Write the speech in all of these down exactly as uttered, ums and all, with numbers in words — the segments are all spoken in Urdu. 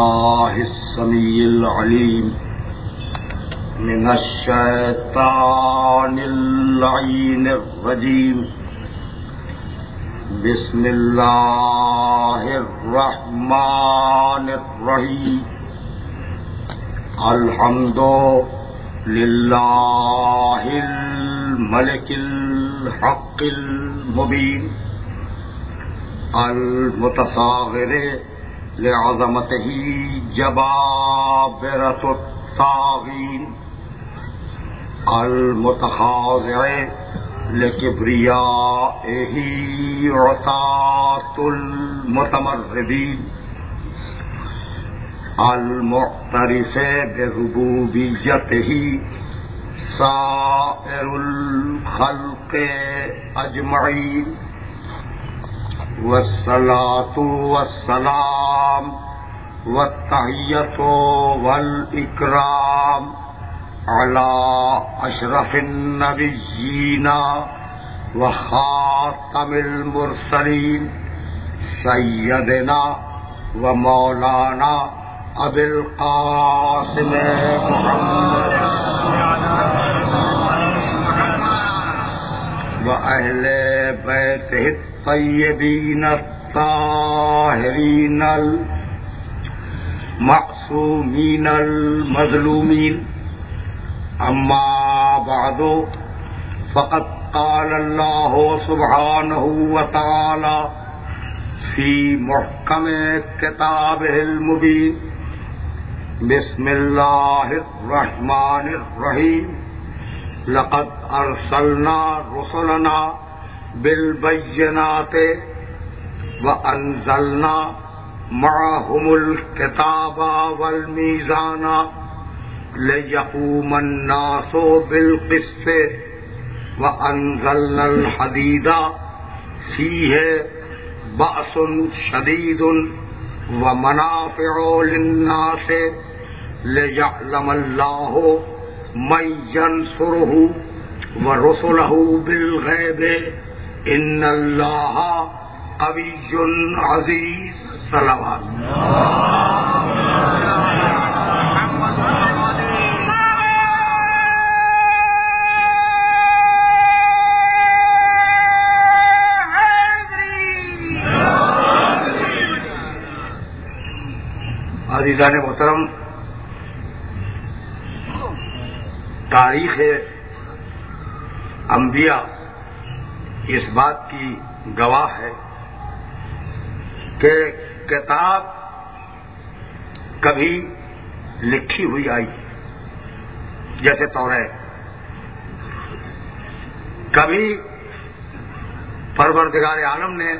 بالله السميع العليم من الشيطان اللعين الرجيم بسم الله الرحمن الرحيم الحمد لله الملك الحق المبين المتصاغر لعظمته جبابرة الطاغين المتخاضع لكبريائه عتاة المتمردين المعترف بربوبيته سائر الخلق أجمعين والصلاة والسلام والتحية والإكرام على أشرف النبيين وخاتم المرسلين سيدنا ومولانا أبي القاسم محمد وأهل بيته الطيبين الطاهرين المعصومين المظلومين أما بعد فقد قال الله سبحانه وتعالى في محكم كتابه المبين بسم الله الرحمن الرحيم لقد أرسلنا رسلنا بالبينات وأنزلنا معهم الكتاب والميزان ليقوم الناس بالقسط وأنزلنا الحديد فيه بأس شديد ومنافع للناس ليعلم الله من ينصره ورسله بالغيب إن الله قوي عزيز صلوات عزیزان محترم، تاریخ انبیاء اس بات کی گواہ ہے کہ کتاب کبھی لکھی ہوئی آئی جیسے توریت، کبھی پروردگار عالم نے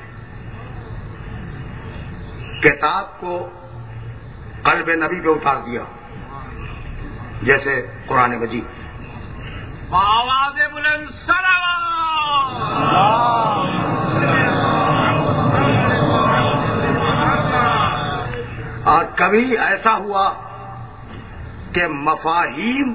کتاب کو قلب نبی پہ اتار دیا جیسے قرآن مجید۔ آواز بلند صلوات۔ اور کبھی ایسا ہوا کہ مفاہیم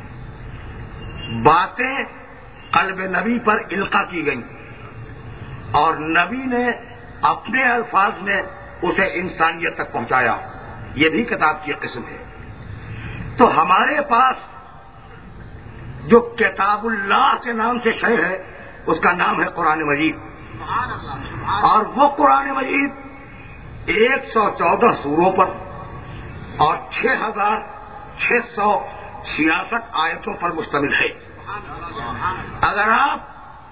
باتیں قلب نبی پر القا کی گئیں اور نبی نے اپنے الفاظ میں اسے انسانیت تک پہنچایا۔ یہ بھی کتاب کی قسم ہے۔ تو ہمارے پاس جو کتاب اللہ کے نام سے شے ہے اس کا نام ہے قرآن مجید، اور وہ قرآن مجید ایک سو چودہ سوروں پر اور چھ ہزار چھ سو چھیاسٹھ آیتوں پر مشتمل ہے۔ اگر آپ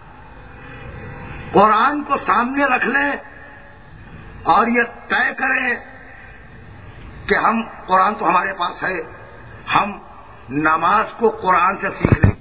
قرآن کو سامنے رکھ لیں اور یہ طے کریں کہ ہم قرآن تو ہمارے پاس ہے، ہم نماز کو قرآن سے سیکھ لیں،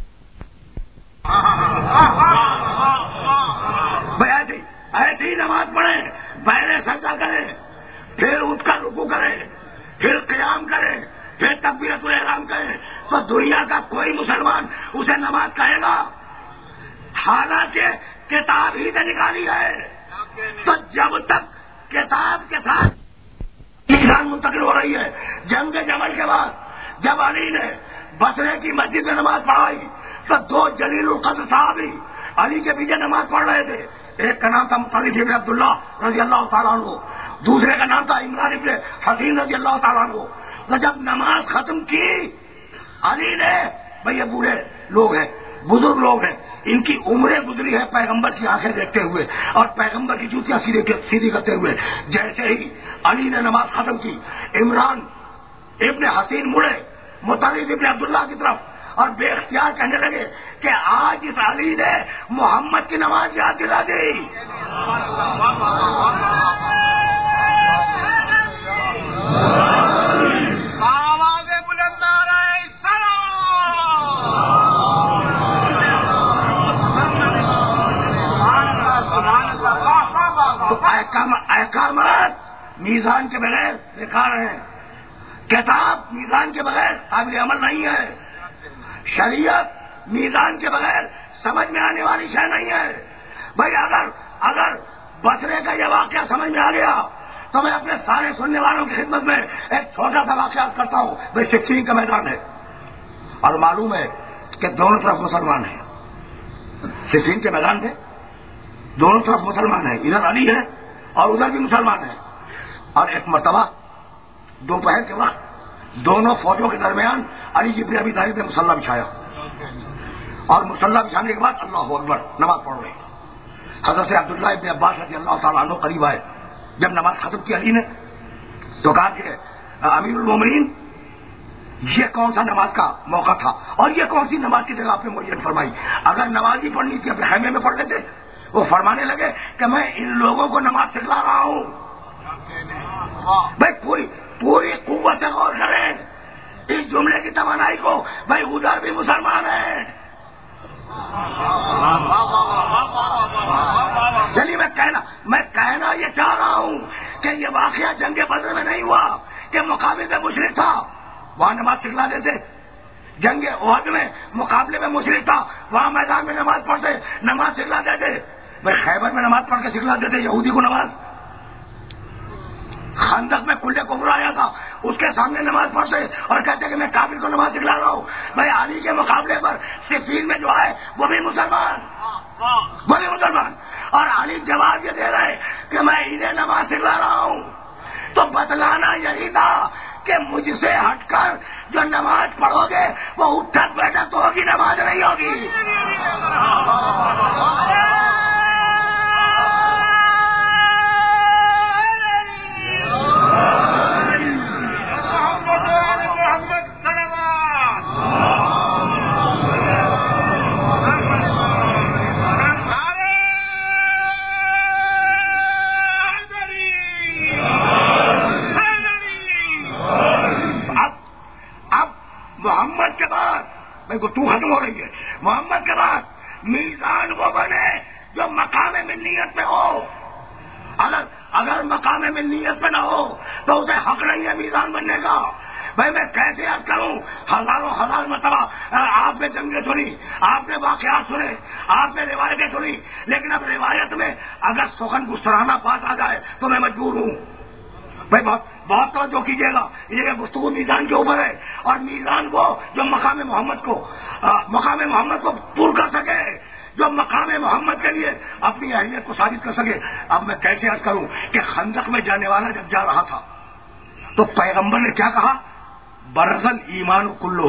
بھائی ایسی ایسی نماز پڑھیں، پہلے سجدہ کریں، پھر اٹھ کر رکوع کریں، پھر قیام کریں، پھر تکبیرۃ الاحرام کریں، تو دنیا کا کوئی مسلمان اسے نماز کہے گا؟ حالانکہ کتاب ہی سے نکالی ہے۔ تو جب تک کتاب کے ساتھ منتقل ہو رہی ہے، جنگ جمل کے بعد جب علی نے بصرے کی مسجد میں نماز پڑھائی تو دو جلیل القدر صحابی علی کے پیچھے نماز پڑھ رہے تھے، ایک کا نام تھا مطلب ابن عبداللہ رضی اللہ تعالیٰ عنہ دوسرے کا نام تھا عمران ابن حسین رضی اللہ تعالیٰ عنہ. تو جب نماز ختم کی علی نے، بھئی یہ بوڑھے لوگ ہیں، بزرگ لوگ ہیں، ان کی عمریں گزری ہے پیغمبر کی آنکھیں دیکھتے ہوئے اور پیغمبر کی جوتیاں سیدھی کرتے ہوئے. جیسے ہی علی نے نماز ختم کی، عمران ابن حسین مڑے مطرف ابن عبداللہ کی طرف اور بے اختیار کہنے لگے کہ آج اس علی نے محمد کی نماز یاد دلا دی. تو احکامات میزان کے بغیر دکھا رہے ہیں. کتاب میزان کے بغیر قابل عمل نہیں ہے. شریعت میزان کے بغیر سمجھ میں آنے والی شے نہیں ہے. بھائی اگر اگر بچنے کا یہ واقعہ سمجھ میں آ گیا تو میں اپنے سارے سننے والوں کی خدمت میں ایک چھوٹا سا واقعہ کرتا ہوں. بھائی صفین کا میدان ہے اور معلوم ہے کہ دونوں طرف مسلمان ہیں. صفین کے میدان میں دونوں طرف مسلمان ہیں، ادھر علی ہے اور ادھر بھی مسلمان ہیں. اور ایک مرتبہ دوپہر کے وقت دونوں فوجوں کے درمیان علی ابن ابی طالب نے مصلی بچھایا اور مصلی بچھانے کے بعد اللہ اکبر نماز پڑھ رہے. حضرت عبداللہ ابن عباس رضی اللہ تعالیٰ عنہ قریب آئے. جب نماز ختم کی علی نے تو کہا کہ امیر المومنین یہ کون سا نماز کا موقع تھا اور یہ کون سی نماز کی جگہ آپ نے معین فرمائی؟ اگر نماز ہی پڑھنی تھی اپنے خیمے میں پڑھ لیتے. وہ فرمانے لگے کہ میں ان لوگوں کو نماز سکھلا رہا ہوں. بھائی پوری پوری قوت سے غور کریں اس جملے کی توانائی کو. بھائی ادھر بھی مسلمان ہیں. چلیے میں کہنا میں کہنا یہ چاہ رہا ہوں کہ یہ واقعہ جنگ بدر میں نہیں ہوا کہ مقابلے میں مشرک تھا وہاں نماز سکھلا دیتے. جنگ احد میں مقابلے میں مشرک تھا وہاں میدان میں نماز پڑھتے نماز سکھلا دیتے. بھائی خیبر میں نماز پڑھ کے سکھلا دیتے یہودی کو نماز. خندق میں کلے کفر آیا تھا اس کے سامنے نماز پڑھتے اور کہتے کہ میں کافر کو نماز سکھلا رہا ہوں. بھائی علی کے مقابلے پر صفین میں جو آئے وہ بھی مسلمان وہ بھی مسلمان اور علی جواب یہ دے رہے کہ میں انہیں نماز سکھلا رہا ہوں. تو بتلانا یہی تھا کہ مجھ سے ہٹ کر جو نماز پڑھو گے وہ اٹھک بیٹھک تو ہوگی، نماز نہیں ہوگی. محمد کے بعد میں گفتگو ختم ہو رہی ہے. محمد کے بعد میزان وہ بنے جو مقام ملیت میں ہو. اگر اگر مقام ملیت میں نہ ہو تو اسے حق نہیں ہے میزان بننے کا. بھائی میں کیسے یاد کروں؟ ہزاروں ہزار مرتبہ آپ نے جنگیں سنی، آپ نے واقعات سنے، آپ نے روایتیں سنی، لیکن اب روایت میں اگر سخن گسترانہ بات آ جائے تو میں مجبور ہوں. بھائی بہت بہت توجہ کیجیے گا، یہ گفتگو میزان کے اوپر ہے اور میزان کو جو مقام محمد کو مقام محمد کو پور کر سکے، جو مقام محمد کے لیے اپنی اہمیت کو ثابت کر سکے. اب میں کیسے عرض کروں کہ خندق میں جانے والا جب جا رہا تھا تو پیغمبر نے کیا کہا؟ برزل ایمان کلہ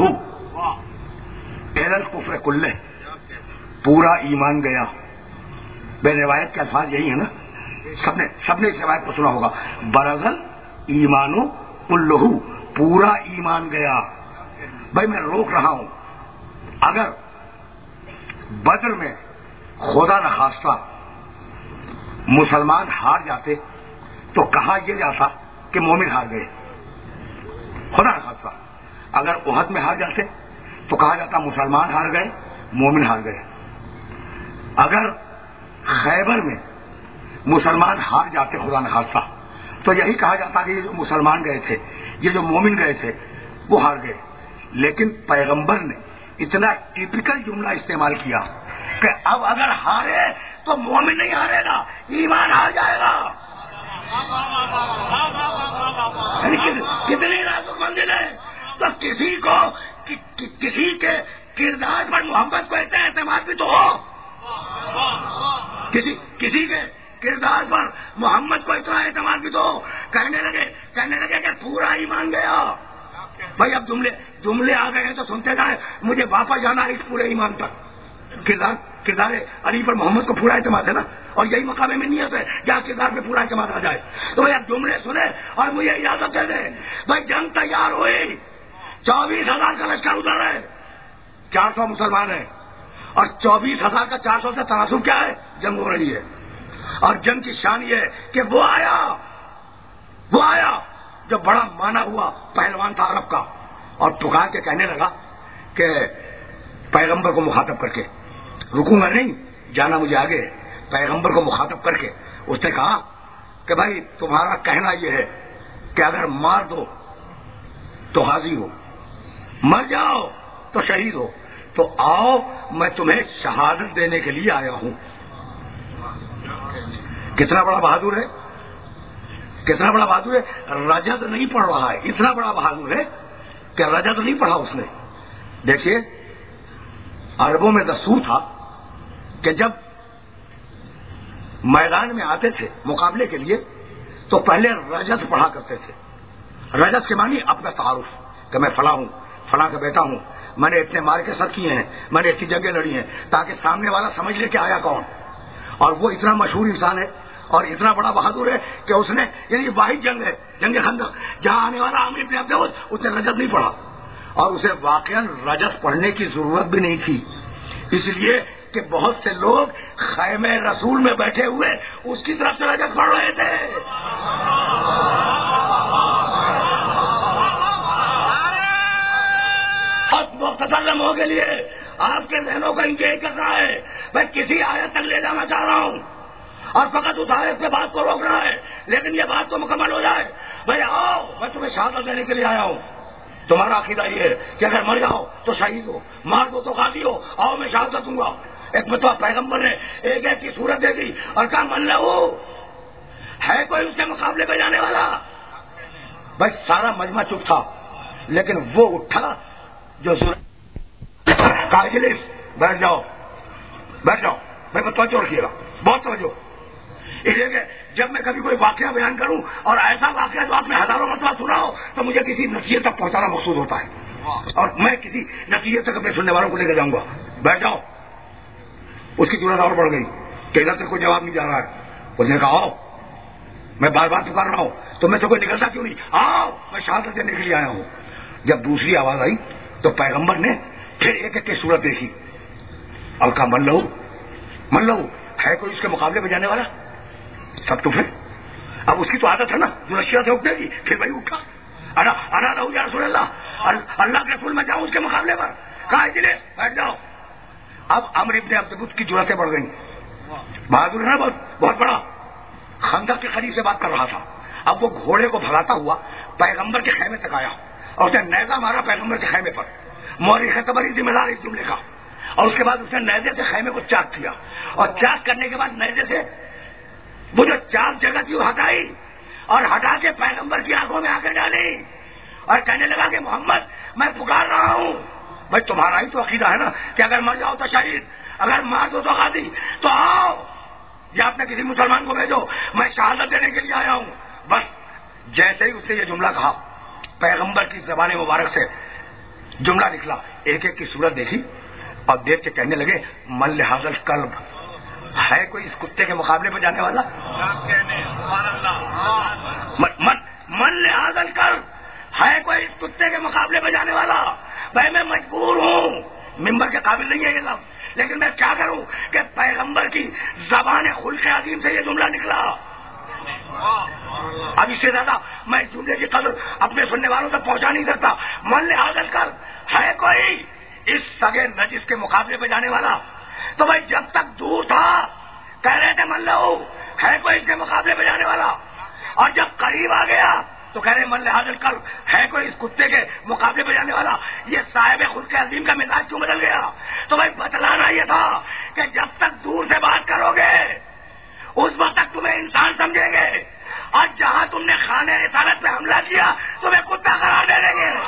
الل کفر کلہ، پورا ایمان گیا. بے روایت کے الفاظ یہی ہے نا، سب نے سب نے اس روایت کو سنا ہوگا. برزل ایمانو کلہ، پورا ایمان گیا. بھائی میں روک رہا ہوں، اگر بدر میں خدا نخواستہ مسلمان ہار جاتے تو کہا یہ جاتا کہ مومن ہار گئے. خدا نخواستہ اگر احد میں ہار جاتے تو کہا جاتا مسلمان ہار گئے، مومن ہار گئے. اگر خیبر میں مسلمان ہار جاتے خدا نخواستہ تو یہی کہا جاتا کہ یہ جو مسلمان گئے تھے، یہ جو مومن گئے تھے وہ ہار گئے. لیکن پیغمبر نے اتنا ٹیپیکل جملہ استعمال کیا کہ اب اگر ہارے تو مومن نہیں ہارے گا، ایمان ہار جائے گا. کتنی نازک منزل ہے. تو کسی کو کسی کے کردار پر محمد کو اتنا اعتماد بھی تو ہو، کسی کسی کے کردار پر محمد کو اتنا اعتماد بھی تو کہنے لگے کہنے لگے کہ پورا ایمان گیا. بھائی اب جملے جملے آ گئے ہیں تو سنتے جائیں, مجھے واپس جانا ہے اس پورے ایمان تک. کردار کردار علی پر محمد کو پورا اعتماد ہے نا, اور یہی مقام میں نیت ہے کیا کردار پہ پورا اعتماد آ جائے. تو بھائی اب جملے سنے اور مجھے اجازت دے دیں. بھائی جنگ تیار ہوئی, چوبیس ہزار کا لشکر ادھر ہے, چار سو مسلمان ہیں, اور چوبیس ہزار کا چار سو سے تناسب کیا ہے, جنگ ہو رہی ہے. اور جنگ کی شان یہ ہے کہ وہ آیا وہ آیا جو بڑا مانا ہوا پہلوان تھا عرب کا, اور پکار کے کہنے لگا کہ پیغمبر کو مخاطب کر کے, رکوں گا نہیں, جانا مجھے آگے. پیغمبر کو مخاطب کر کے اس نے کہا کہ بھائی تمہارا کہنا یہ ہے کہ اگر مار دو تو غازی ہو, مر جاؤ تو شہید ہو, تو آؤ میں تمہیں شہادت دینے کے لیے آیا ہوں. کتنا بڑا بہادر ہے, کتنا بڑا بہادر ہے. رجت نہیں پڑھ رہا ہے, اتنا بڑا بہادر ہے کہ رجت نہیں پڑھا اس نے. دیکھیے عربوں میں دستور تھا کہ جب میدان میں آتے تھے مقابلے کے لیے تو پہلے رجت پڑھا کرتے تھے. رجت کے معنی اپنا تعارف کہ میں فلاں ہوں, فلاں کا بیٹا ہوں, میں نے اتنے مار کے سب کیے ہیں, میں نے اتنی جنگیں لڑی ہیں, تاکہ سامنے والا سمجھ لے کہ آیا کون. اور وہ اتنا مشہور انسان ہے اور اتنا بڑا بہادر ہے کہ اس نے, یعنی واحد جنگ ہے جنگ خندق, جہاں آنے والا عامر بن عبد العزیز اس نے رجت نہیں پڑھا, اور اسے واقعا رجت پڑھنے کی ضرورت بھی نہیں تھی, اس لیے کہ بہت سے لوگ خیمے رسول میں بیٹھے ہوئے اس کی طرف سے رجت پڑھ رہے تھے. مختصر لمحوں کے لیے آپ کے ذہنوں کو انگیج کرنا ہے. میں کسی آیت تک لے جانا چاہ رہا ہوں اور فقط اس آیت سے بات کو روکنا ہے, لیکن یہ بات تو مکمل ہو جائے. بھائی آؤ, میں تمہیں شہادت دینے کے لیے آیا ہوں. تمہارا عقیدہ یہ ہے کہ اگر مر جاؤ تو شہید ہو, مار دو تو غازی ہو, آؤ میں شہادت دوں گا. ایک مرتبہ پیغمبر نے ایک ایک کی صورت دے دی اور کہا من لو, ہے کوئی اس کے مقابلے پہ جانے والا. بھائی سارا مجمع چپ تھا, لیکن وہ اٹھا جو کہا اجلس, بیٹھ جاؤ بیٹھ جاؤ. میں کو توجہ رکھیے گا, بہت توجہ. اس لیے کہ جب میں کبھی کوئی واقعہ بیان کروں اور ایسا واقعہ جو آپ نے ہزاروں مرتبہ سنا ہو تو مجھے کسی نتیجے تک پہنچانا مقصود ہوتا ہے, اور میں کسی نتیجے تک اپنے سننے والوں کو لے کے جاؤں گا. بیٹھ جاؤ. اس کی ضرورت اور بڑھ گئی کہ ادھر سے کوئی جواب نہیں جا رہا ہے. اس نے کہا آؤ, میں بار بار پکار رہا ہوں, تو میں سے کوئی نکلتا کیوں نہیں, آؤ میں شہادت دینے کے لیے آیا ہوں. جب دوسری آواز آئی تو پیغمبر نے پھر ایک ایک کی صورت دیکھی اور کہا من لو من لو, ہے کوئی اس کے مقابلے میں جانے والا. سب تو پھر اب اس کی تو عادت ہے نا جو رشیا سے اٹھے گی, پھر وہی اٹھا. انا انا رہو یا رسول اللہ, اللہ کے رسول میں جاؤں اس کے مقابلے پر. کہا اجلس, بیٹھ جاؤ. اب عمر ابن عبد العزیز کی ضرورتیں بڑھ گئیں. بہادر ہے نا, بہت بہت بڑا. خندق کے قریب سے بات کر رہا تھا. اب وہ گھوڑے کو بھگاتا ہوا پیغمبر کے خیمے تک آیا اور اس نے نیزہ مارا پیغمبر کے خیمے پر. مورخ طبری ذمہ دار اس جملے کا. اور اس کے بعد اس نے نیزے سے خیمے کو چاک کیا, اور چاک کرنے کے بعد نیزے سے وہ جو چاک جگہ تھی وہ ہٹائی اور ہٹا کے پیغمبر کی آنکھوں میں آ کر ڈالی اور کہنے لگا کہ محمد میں پکار رہا ہوں. بھائی تمہارا ہی تو عقیدہ ہے نا کہ اگر مر جاؤ تو شہید, اگر مار دو تو غازی, تو آؤ یا اپنے کسی مسلمان کو بھیجو, میں شہادت دینے کے لیے آیا ہوں. بس جیسے ہی اس نے یہ جملہ کہا, پیغمبر کی زبان مبارک سے جملہ نکلا, ایک ایک کی صورت دیکھی اور دیکھ کے کہنے لگے من لحاظ القلب, ہے کوئی اس کتے کے مقابلے میں جانے والا. من من لحاظ القلب, ہے کوئی اس کتے کے مقابلے میں جانے والا. بھائی میں مجبور ہوں, ممبر کے قابل نہیں ہے یہ لفظ, لیکن میں کیا کروں کہ پیغمبر کی زبان خلق عظیم سے یہ جملہ نکلا. اب اس سے زیادہ میں اس جملے کی قدر اپنے سننے والوں تک پہنچا نہیں سکتا. من لحاظ القلب, ہے کوئی اس سگے نجس کے مقابلے پہ جانے والا. تو بھائی جب تک دور تھا کہہ رہے تھے من لو, ہے کوئی اس کے مقابلے پہ جانے والا, اور جب قریب آ گیا تو کہہ رہے من لحاظ القلب, ہے کوئی اس کتے کے مقابلے پہ جانے والا. یہ صاحب خلق عظیم کا مزاج کیوں بدل گیا؟ تو بھائی بتلانا یہ تھا کہ جب تک دور سے بات کرو گے اس وقت تک تمہیں انسان سمجھیں گے, اور جہاں تم نے خانے رسالت پہ حملہ کیا تمہیں کتا قرار دے دیں گے.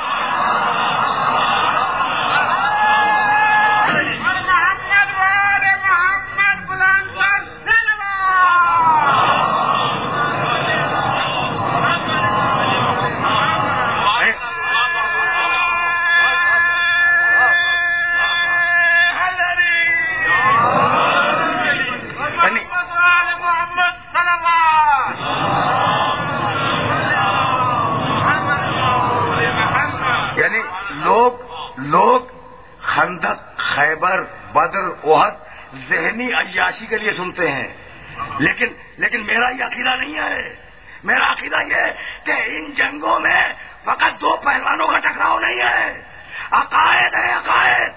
ذہنی عیاشی کے لیے سنتے ہیں، لیکن لیکن میرا یہ عقیدہ نہیں ہے. میرا عقیدہ یہ کہ ان جنگوں میں فقط دو پہلوانوں کا ٹکراؤ نہیں ہے، عقائد ہے، عقائد.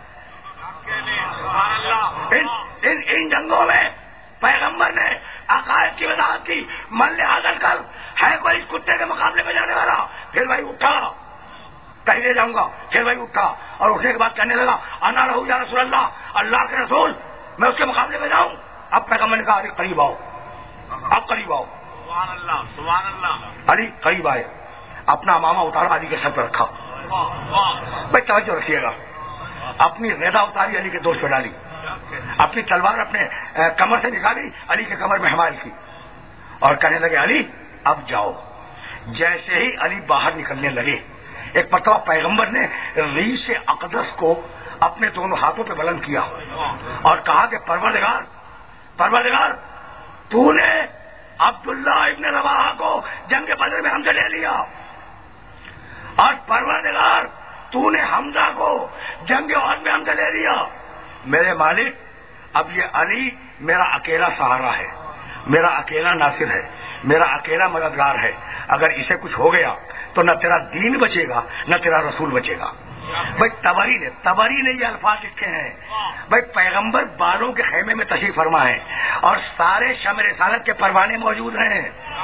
ان, ان, ان جنگوں میں پیغمبر نے عقائد کی وضاحت کی. من لحاظت کر ہے کوئی کتے کے مقابلے میں جانے والا، پھر بھائی اٹھا کہیں لے جاؤں گا، پھر بھائی اٹھا اور اٹھنے کے بعد کہنے لگا انا رہو یا رسول اللہ، اللہ کے رسول میں اس کے مقابلے میں جاؤں. اب پیغمبر نے کہا علی قریب آؤ، اب قریب آؤ. سبحان اللہ، سبحان اللہ. علی قریب آئے، اپنا امامہ اتارا، علی کے سر پہ رکھا. بھائی توجہ رکھیے گا، اپنی ریدا اتاری، علی کے دوست پہ ڈالی، اپنی تلوار اپنے کمر سے نکالی، علی کے کمر میں حمائل کی اور کہنے لگے علی اب جاؤ. جیسے ہی علی باہر نکلنے لگے، ایک مرتبہ پیغمبر نے ریش اقدس کو اپنے دونوں ہاتھوں پہ بلند کیا اور کہا کہ پروردگار پروردگار تو نے عبداللہ ابن رواحہ کو جنگ بدر میں ہم سے لے لیا، اور پروردگار تو نے حمزہ کو جنگ احد میں ہم سے لے لیا. میرے مالک اب یہ علی میرا اکیلا سہارا ہے، میرا اکیلا ناصر ہے، میرا اکیلا مددگار ہے. اگر اسے کچھ ہو گیا تو نہ تیرا دین بچے گا نہ تیرا رسول بچے گا. بھائی تبری نے تبری نے یہ الفاظ لکھے ہیں. بھائی پیغمبر بالوں کے خیمے میں تشریف فرما ہے اور سارے شمع رسالت کے پروانے موجود ہیں.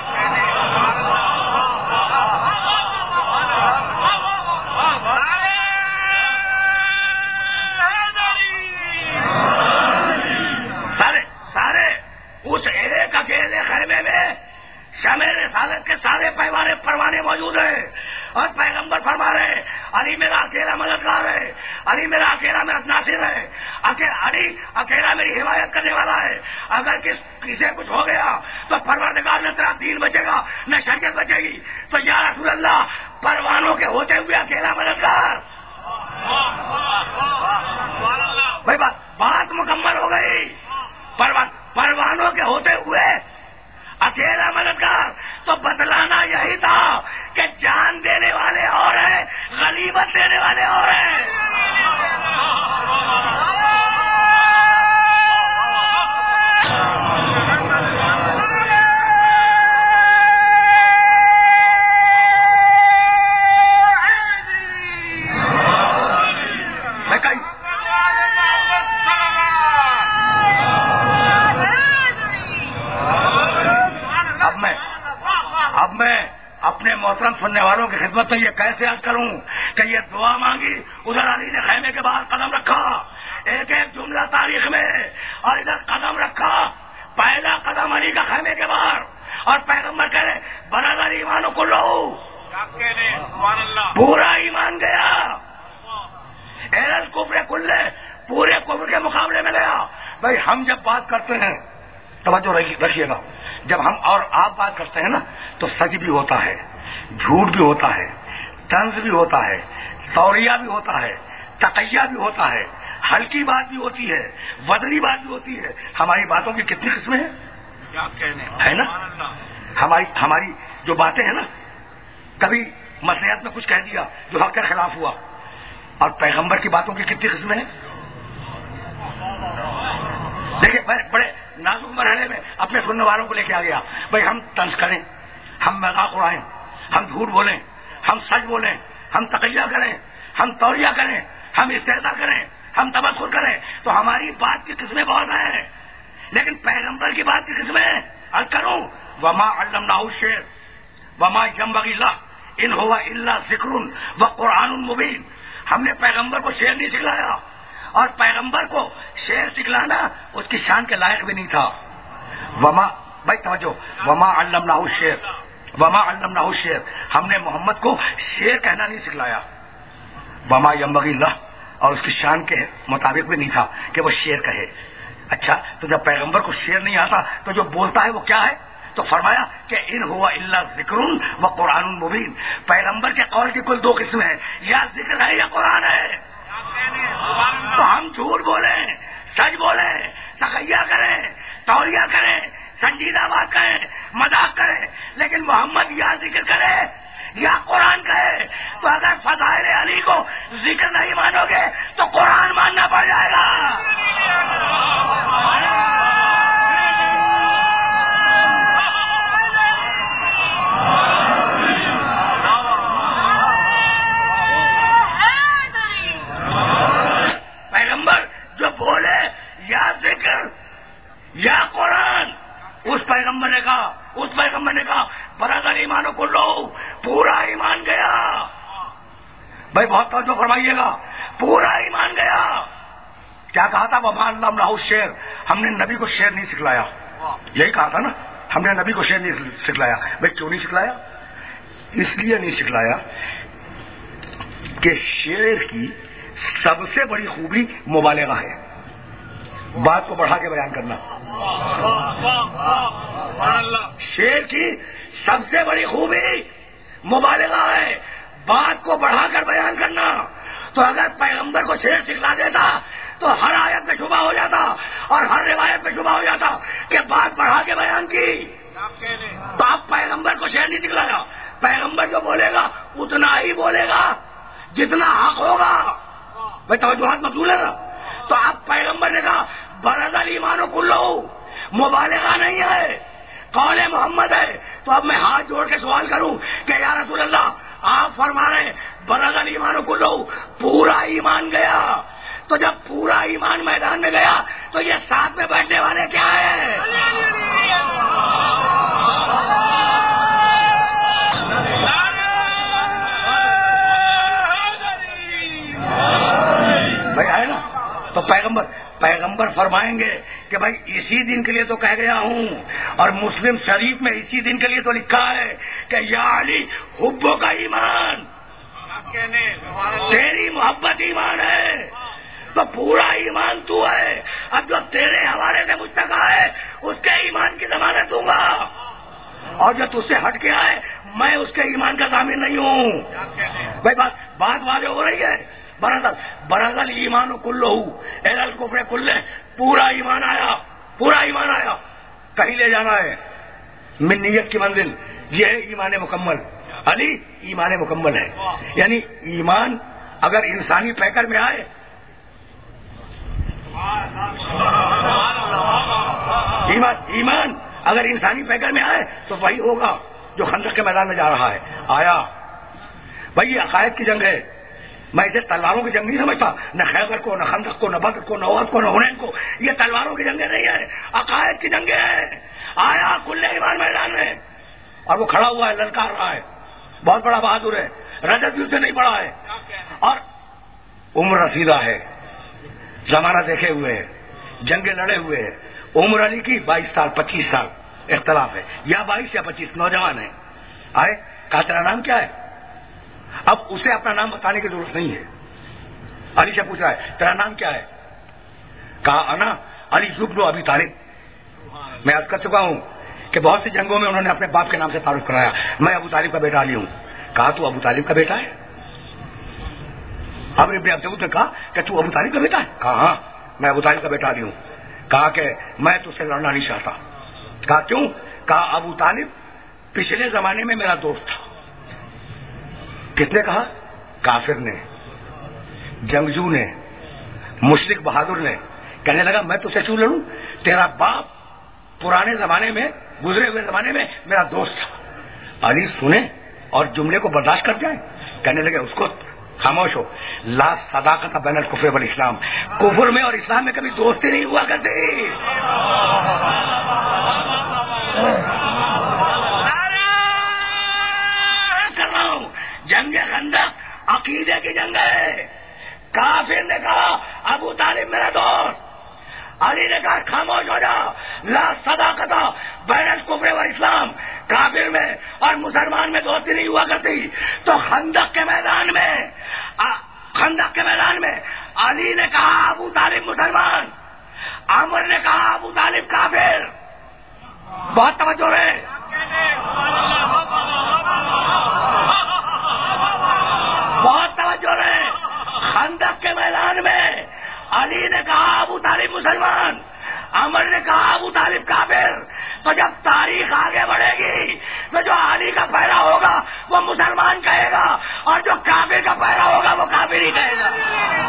سارے سارے اس ایک اکیلے خیمے میں شمع رسالت کے سارے پروانے پروانے موجود ہیں اور پیغمبر فرما رہے علی میرا اکیلا مددگار ہے، علی میرا اکیلا میرا ناصر ہے، علی اکیلا میری حمایت کرنے والا ہے. اگر کس کسی کچھ ہو گیا تو پروردگار نہ تیرا دین بچے گا نہ شریعت بچے گی. تو یا رسول اللہ پروانوں کے ہوتے ہوئے اکیلا مددگار. بھائی بات بات مکمل ہو گئی. پروانوں کے ہوتے ہوئے اکیلا مددگار. تو بتلانا یہی تھا کہ جان دینے والے اور ہیں، غنیمت دینے والے اور ہیں. اپنے محترم سننے والوں کی خدمت میں یہ کیسے عرض کروں کہ یہ دعا مانگی، ادھر علی نے خیمے کے باہر قدم رکھا، ایک ایک جملہ تاریخ میں، اور ادھر قدم رکھا، پہلا قدم علی کا خیمے کے باہر، اور پیغمبر کہہ رہے برادر ایمانوں کو لو، پورا ایمان گیا، ایرل کفر کلے پورے کفر کے مقابلے میں گیا. بھائی ہم جب بات کرتے ہیں توجہ رکھیے گا، جب ہم اور آپ بات کرتے ہیں نا تو سچ بھی ہوتا ہے، جھوٹ بھی ہوتا ہے، طنز بھی ہوتا ہے، توریہ بھی ہوتا ہے، تقیہ بھی ہوتا ہے، ہلکی بات بھی ہوتی ہے، وزنی بات بھی ہوتی ہے. ہماری باتوں کی کتنی قسمیں ہیں ہے نا؟ ہماری ہماری جو باتیں ہیں نا، کبھی مصلحت میں کچھ کہہ دیا جو حق کے خلاف ہوا، اور پیغمبر کی باتوں کی کتنی قسمیں ہیں. دیکھیں بڑے نازک مرحلے میں اپنے سننے والوں کو لے کے آ گیا. بھائی ہم طنز کریں، ہم مذاق اڑائیں، ہم جھوٹ بولیں، ہم سچ بولیں، ہم تقیہ کریں، ہم توریہ کریں، ہم استہزاء کریں، ہم تبصر کریں، تو ہماری بات کی قسمیں بہت ہیں. لیکن پیغمبر کی بات کی قسمیں عرض کروں وما علمناہ الشعر وما ينبغي له ان هو الا ذکر وقرآن مبین. ہم نے پیغمبر کو شعر نہیں سکھلایا، اور پیغمبر کو شعر سکھلانا اس کی شان کے لائق بھی نہیں تھا. وما بھائی توجہ، وما علمناہ الشعر وما علمناہ الشعر، ہم نے محمد کو شعر کہنا نہیں سکھلایا. وما ينبغي له، اور اس کی شان کے مطابق بھی نہیں تھا کہ وہ شعر کہے. اچھا تو جب پیغمبر کو شعر نہیں آتا تو جو بولتا ہے وہ کیا ہے؟ تو فرمایا کہ ان ہوا الا ذکر و قرآن مبین. پیغمبر کے قول کی کل دو قسمیں ہیں، یا ذکر ہے یا قرآن ہے. تو ہم جھوٹ بولیں، سچ بولیں، تقیہ کریں، توریہ کریں، سنجیدہ بات کریں، مذاق کریں، لیکن محمد یا ذکر کرے یا قرآن کہے. تو اگر فضائل علی کو ذکر نہیں مانو گے تو قرآن ماننا پڑ جائے گا. بھائی بہت توجہ فرمائیے گا، پورا ایمان گیا. کیا کہا تھا؟ وما علمنہ الشعر، ہم نے نبی کو شعر نہیں سکھلایا. یہی کہا تھا نا، ہم نے نبی کو شعر نہیں سکھلایا. بھائی کیوں نہیں سکھلایا؟ اس لیے نہیں سکھلایا کہ شعر کی سب سے بڑی خوبی مبالغہ ہے، بات کو بڑھا کے بیان کرنا. شعر کی سب سے بڑی خوبی مبالغہ ہے، بات کو بڑھا کر بیان کرنا. تو اگر پیغمبر کو شعر سکھلا دیتا تو ہر آیت میں شبہ ہو جاتا اور ہر روایت میں شبہ ہو جاتا کہ بات بڑھا کے بیان کی. تو آپ پیغمبر کو شعر نہیں سکھلایا. پیغمبر جو بولے گا اتنا ہی بولے گا جتنا حق ہوگا. بھائی توجہات مقبول ہے نا. تو آپ پیغمبر نے کہا برز الایمان کلہ، مبالغہ نہیں ہے، قول محمد ہے. تو اب میں ہاتھ جوڑ کے سوال کروں کہ یا رسول اللہ، آپ فرما رہے ہیں برز الایمان کلہ، پورا ایمان گیا. تو جب پورا ایمان میدان میں گیا تو یہ ساتھ میں بیٹھنے والے کیا ہیں؟ بھائی ہے نا. تو پیغمبر پیغمبر فرمائیں گے کہ بھائی اسی دن کے لیے تو کہہ گیا ہوں، اور مسلم شریف میں اسی دن کے لیے تو لکھا ہے کہ یا علی حبوں کا ایمان، تیری محبت ایمان ہے. تو پورا ایمان تو ہے. اب جو تیرے حوالے سے مجھ تک آئے اس کے ایمان کی ضمانت دوں گا، اور جو تجھ سے ہٹ کے آئے میں اس کے ایمان کا ضامن نہیں ہوں. بھائی بات بات واضح ہو رہی ہے. برازل برازل ایمان کلہ الی الکفر کلہ، پورا ایمان آیا، پورا ایمان آیا. کہیں لے جانا ہے من نیت کی منزل، یہ ہے ایمان مکمل. علی ایمان مکمل ہے. یعنی ایمان اگر انسانی پیکر میں آئے، ایمان ایمان اگر انسانی پیکر میں آئے تو وہی ہوگا جو خندق کے میدان میں جا رہا ہے. آیا بھائی، یہ عقائد کی جنگ ہے. میں اسے تلواروں کی جنگ نہیں سمجھتا، نہ خیبر کو، نہ خندق کو، نہ بدر کو، نہ احد کو، نہ حنین کو. یہ تلواروں کی جنگیں نہیں ہے، عقائد کی جنگیں ہیں. آیا کل ایمان میدان میں، اور وہ کھڑا ہوا ہے، للکار رہا ہے. بہت بڑا بہادر ہے، رجت بھی اسے نہیں پڑا ہے، اور عمر رسیدہ ہے، زمانہ دیکھے ہوئے ہے، جنگیں لڑے ہوئے ہیں. عمر علی کی بائیس سال پچیس سال اختلاف ہے، یا بائیس یا پچیس، نوجوان ہے. آئے کہا تیرا نام کیا ہے؟ اب اسے اپنا نام بتانے کی ضرورت نہیں ہے. علی سے پوچھ رہا ہے تیرا نام کیا ہے؟ کہا انا علی ابن ابی طالب. میں عرض کر چکا ہوں کہ بہت سی جنگوں میں انہوں نے اپنے باپ کے نام سے تعارف کرایا، میں ابو طالب کا بیٹا علی ہوں. کہا تو ابو طالب کا بیٹا ہے؟ اب ابن عبد نے کہا کہ تو ابو طالب کا بیٹا ہے؟ کہا ہاں میں ابو طالب کا بیٹا علی ہوں. کہا کہ میں تجھ سے لڑنا نہیں چاہتا. کہا کیوں؟ کہا ابو طالب پچھلے زمانے میں میرا دوست تھا. کس نے کہا؟ کافر نے، جنگجو نے، مشرک بہادر نے. کہنے لگا میں تجھ سے کیوں لڑوں؟ تیرا باپ پرانے زمانے میں، گزرے ہوئے زمانے میں میرا دوست تھا. علی سنے اور جملے کو برداشت کر جائے. کہنے لگے اس کو خاموش ہو، لا صداقت بین الکفر والاسلام، کفر میں اور اسلام میں کبھی دوستی نہیں ہوا کرتی. کر رہا ہوں جنگ خندق عقیدے کی جنگ ہے. کافر نے کہا ابو طالب میرا دوست، علی نے کہا خاموش ہو جا، لا صداقت بین الکفر والاسلام، کافر میں اور مسلمان میں دوستی نہیں ہوا کرتی. تو خندق کے میدان میں خندق کے میدان میں علی نے کہا ابو طالب مسلمان، عمر نے کہا ابو طالب کافر. بہت توجہ ہے. بہت توجہ ہے. خندق کے میدان میں علی نے کہا ابو طالب مسلمان، عمر نے کہا ابو طالب کافر. تو جب تاریخ آگے بڑھے گی تو جو علی کا پیرا ہوگا وہ مسلمان کہے گا، اور جو کافر کا پیرا ہوگا وہ کافر ہی کہے گا.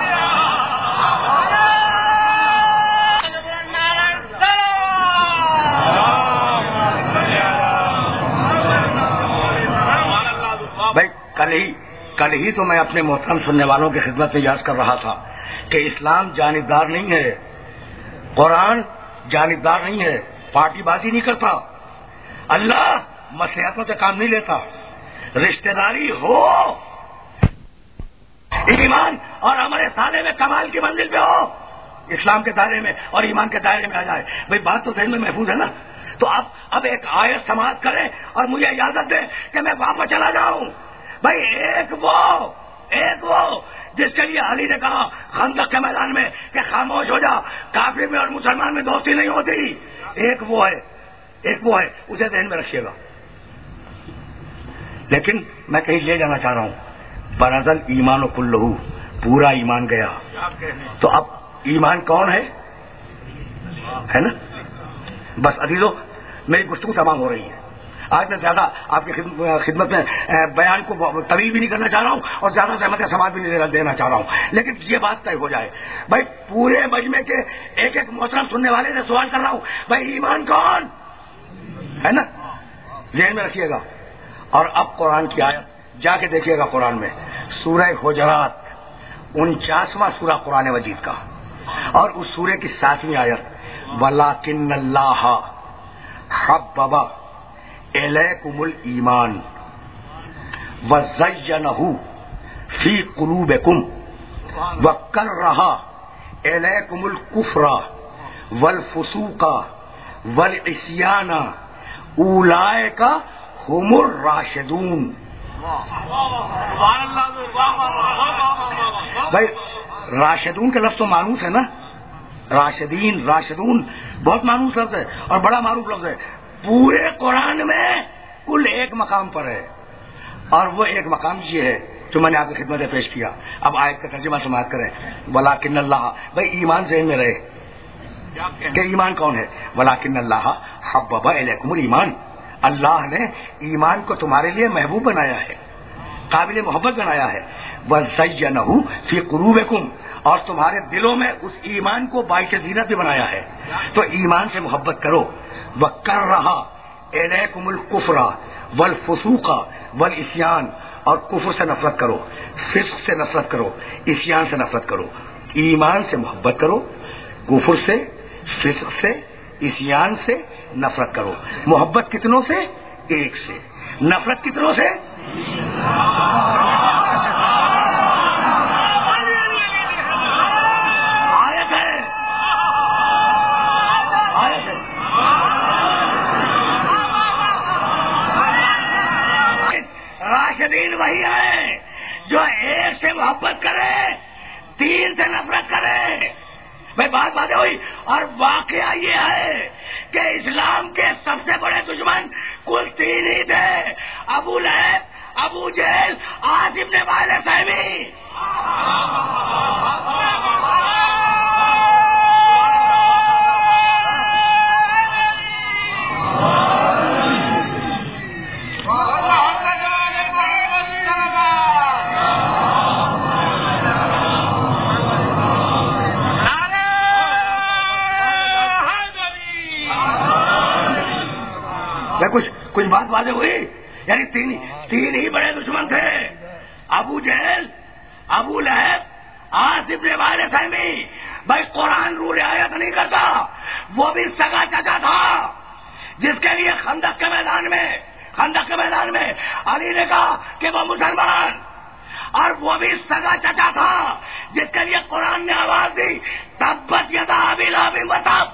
بھائی کل ہی کل ہی تو میں اپنے محترم سننے والوں کی خدمت میں یاد کر رہا تھا کہ اسلام جانبدار نہیں ہے، قرآن جانبدار نہیں ہے، پارٹی بازی نہیں کرتا، اللہ مصلحتوں سے کام نہیں لیتا. رشتہ داری ہو ایمان اور عمل صالح میں کمال کی منزل پہ ہو، اسلام کے دائرے میں اور ایمان کے دائرے میں آ جائے. بھائی بات تو ذہن میں محفوظ ہے نا؟ تو اب اب ایک آیت سماعت کرے اور مجھے اجازت دے کہ میں واپس چلا جاؤں. بھائی ایک وہ ایک وہ جس کے لیے علی نے کہا خندق کے میدان میں کہ خاموش ہو جا، کافر میں اور مسلمان میں دوستی نہیں ہوتی. ایک وہ ہے ایک وہ ہے اسے ذہن میں رکھیے گا. لیکن میں کہیں لے جانا چاہ رہا ہوں، بنزل ایمان و کلہ، پورا ایمان گیا. تو اب ایمان کون ہے ہے نا؟ بس عزیزو میری گفتگو تمام ہو رہی ہے. آج میں زیادہ آپ کی خدمت میں بیان کو طویل بھی نہیں کرنا چاہ رہا ہوں اور زیادہ زحمت سماج بھی نہیں دینا چاہ رہا ہوں، لیکن یہ بات طے ہو جائے. بھائی پورے مجمع کے ایک ایک محترم سننے والے سے سوال کر رہا ہوں، بھائی ایمان کون ہے نا؟ ذہن میں رکھیے گا. اور اب قرآن کی آیت جا کے دیکھیے گا، قرآن میں سورہ حجرات انچاسواں سورہ قرآن مجید کا، اور اس سورے کی ساتویں آیت، وَلَٰكِنَّ اللَّهَ حَبَّبَ إِلَيْكُمُ الْإِيمَانَ وَزَيَّنَهُ فِي قُلُوبِكُمْ وَكَرَّهَ إِلَيْكُمُ الْكُفْرَ وَالْفُسُوقَ وَالْعِصْيَانَ أُولَٰئِكَ ہم الراشدون. بھائی راشدون کا لفظ تو مانوس ہے نا، راشدین راشدون بہت مانوس لفظ ہے اور بڑا معروف لفظ ہے. پورے قرآن میں کل ایک مقام پر ہے، اور وہ ایک مقام یہ ہے جو میں نے آپ کی خدمت میں پیش کیا. اب آیت کا ترجمہ سماعت کریں، وَلَٰكِنَّ اللَّهَ. بھائی ایمان ذہن میں رہے کہ ایمان کون ہے. وَلَٰكِنَّ اللَّهَ حَبَّبَ إِلَيْكُمُ الْإِيمَانَ، اللہ نے ایمان کو تمہارے لیے محبوب بنایا ہے، قابل محبت بنایا ہے. وَزَيَّنَهُ فِي قُلُوبِكُمْ، اور تمہارے دلوں میں اس ایمان کو باعث زینت بھی بنایا ہے. تو ایمان سے محبت کرو. وَكَرَّهَ إِلَيْكُمُ الْكُفْرَ وَالْفُسُوقَ وَالْعِصْيَانَ، اور کفر سے نفرت کرو، فسق سے نفرت کرو، عصیان سے نفرت کرو. ایمان سے محبت کرو، کفر سے، فسق سے، عصیان سے نفرت کرو. محبت کتنوں سے؟ ایک سے. نفرت کتنوں سے؟ آیت ہے آیت ہے. راشدین وہی ہے جو ایک سے محبت کرے، تین سے نفرت کرے. بھائی بات باتیں ہوئی. اور واقعہ یہ ہے کہ اسلام کے سب سے بڑے دشمن کل تین ہی تھے، ابو لہب، ابو جہل، عاص بن وائل تیمی. کچھ کچھ بات واضح ہوئی. یعنی تین تین ہی بڑے دشمن تھے، ابو جہل، ابو لہب، عاص بن وائل تیمی. بھائی قرآن رو رعایت نہیں کرتا. وہ بھی سگا چچا تھا جس کے لیے خندق کے میدان میں خندق کے میدان میں علی نے کہا کہ وہ مسلمان، اور وہ بھی سگا چچا تھا جس کے لیے قرآن نے آواز دی، تبت یدا ابی لہب وتب.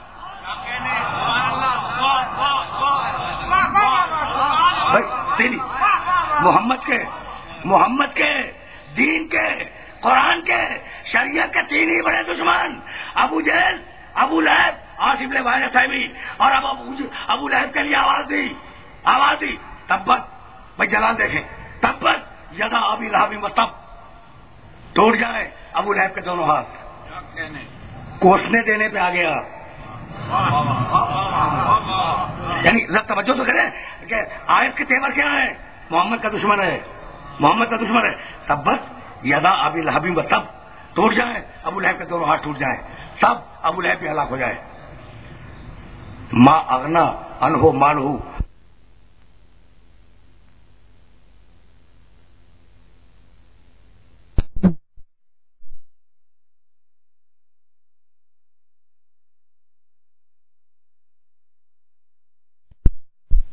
محمد کے محمد کے دین کے قرآن کے شریعت کے تین ہی بڑے دشمن، ابو جہل، ابو لہب، عاص بن وائل تیمی. اور اب ابو لہب کے لیے آواز دی آواز دی تبت. بھائی جلال دیکھیں، تبت یدا ابی لہب وتب. ٹوٹ جائے ابو لہب کے دونوں ہاتھ. کوسنے دینے پہ آ گیا. یعنی ذرا توجہ تو کریں کہ آیت کے تیور کیا ہے. محمد کا دشمن ہے، محمد کا دشمن ہے. تبت یدا ابی لہب وتب. ٹوٹ جائے ابو لہب کے دونوں ہاتھ، ٹوٹ جائیں، سب ابو لہب بھی ہلاک ہو جائے. ما اغنا عنہ مالہ.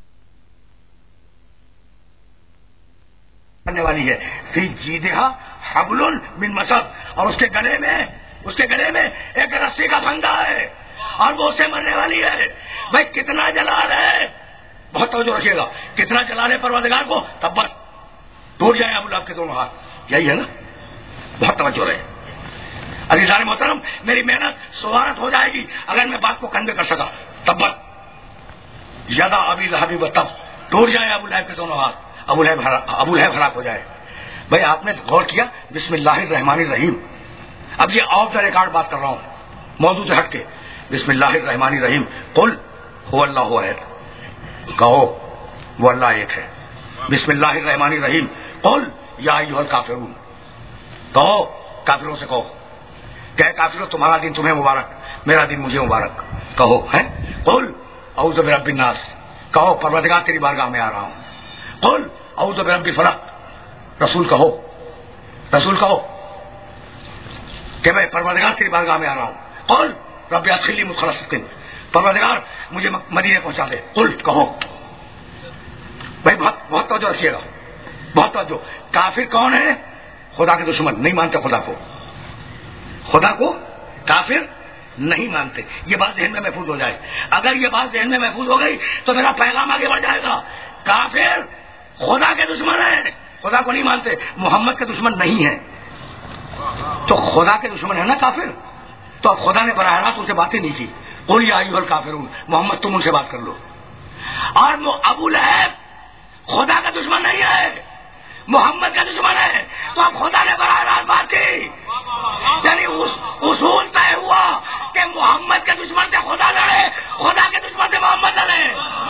والی ہے فی جیدہا حبل من مسد، اور اس کے گلے میں اس کے گلے میں ایک رسی کا پھندا ہے اور وہ اسے مرنے والی ہے. بھائی کتنا جلال ہے، بہت توجہ رکھیے گا، کتنا جلال ہے پروردگار کو. تب بس ٹوٹ جائیں ابو لہب کے دونوں ہاتھ، یہی ہے نا. بہت توجہ رہے. عزیزان محترم، میری محنت سوارت ہو جائے گی اگر میں بات کو کنوے کر سکا. تب بس یدا ابی لہب و تب، ٹوٹ جائیں ابو لہب کے دونوں ہاتھ، ابو لہب ابو لہب ہلاک ہو جائے. بھائی آپ نے غور کیا بسم اللہ الرحمن الرحیم. اب یہ آف دا ریکارڈ بات کر رہا ہوں، موضوع سے ہٹ کے. بسم اللہ الرحمن الرحیم. قل هو اللہ احد، کہو وہ اللہ ایک ہے. بسم اللہ الرحمن الرحیم. قل یا ایھا الکافرون، کہو کافروں سے کہو کہ کافروں تمہارا دن تمہیں مبارک، میرا دن مجھے مبارک. کہو ہے. قل اعوذ برب الناس، کہو پروردگار تیری بارگاہ میں آ رہا ہوں. قل اعوذ برب الفلق، رسول کہو رسول کہو کہ میں پروردگار تیری بارگاہ میں آ رہا ہوں. قل رب ادخلنی مدخل صدق، پروردگار مجھے مدینے پہنچا دے. قل کہو. بھائی بہت بہت توجہ رکھیے گا، بہت توجہ. کافر کون ہے؟ خدا کے دشمن، نہیں مانتے خدا کو. خدا کو کافر نہیں مانتے. یہ بات ذہن میں محفوظ ہو جائے. اگر یہ بات ذہن میں محفوظ ہو گئی تو میرا پیغام آگے بڑھ جائے گا. کافر خدا کے دشمن ہیں، خدا کو نہیں مانتے، محمد کے دشمن نہیں ہیں. تو خدا کے دشمن ہے نا کافر. تو اب خدا نے براہ راست ان سے باتیں نہیں کی. قل یا ایھا الکافرون، محمد تم ان سے بات کر لو. اور وہ ابو لہب خدا کا دشمن نہیں ہے، محمد کا دشمن ہے. تو اب خدا نے براہ راست بات کی، یعنی اصول طے ہوا کہ محمد کے دشمن سے خدا لڑے، خدا کے دشمن سے محمد لڑے.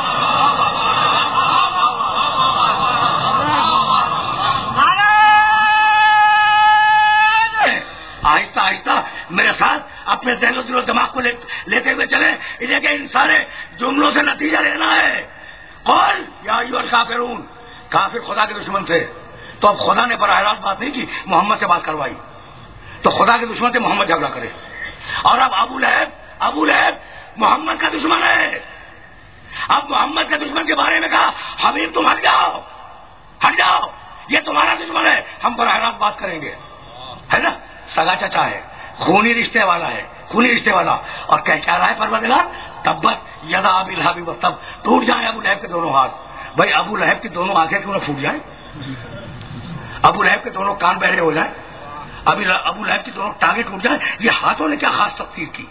آہستہ آہستہ میرے ساتھ اپنے ذہن و دل و دماغ کو لیتے ہوئے چلے، اس لیے کہ ان سارے جملوں سے نتیجہ لینا ہے. قل یا ایھا الکافرون، کافر خدا کے دشمن تھے. تو اب خدا نے براہ راست بات نہیں کی، محمد سے بات کروائی. تو خدا کے دشمن سے محمد جھگڑا کرے. اور اب ابو لہب ابو لہب محمد کا دشمن ہے. اب محمد کے دشمن کے بارے میں کہا حبیب تم ہٹ جاؤ ہٹ جاؤ، یہ تمہارا دشمن ہے، ہم براہ راست بات کریں گے. ہے نا، سگا چچا ہے، خونی رشتے والا ہے، خونی رشتے والا. اور کہہ کیا رہا ہے پروردگار؟ تبت یدا ابی لہب و تب، ٹوٹ جائیں ابو لہب کے دونوں ہاتھ. بھائی ابو لہب کی دونوں آنکھیں کیوں نہ پھوٹ جائیں؟ ابو لہب کے دونوں کان بہرے ہو جائیں؟ ابھی ابو لہب کی دونوں ٹانگیں ٹوٹ جائیں؟ یہ ہاتھوں نے کیا خاص تقسیر کی؟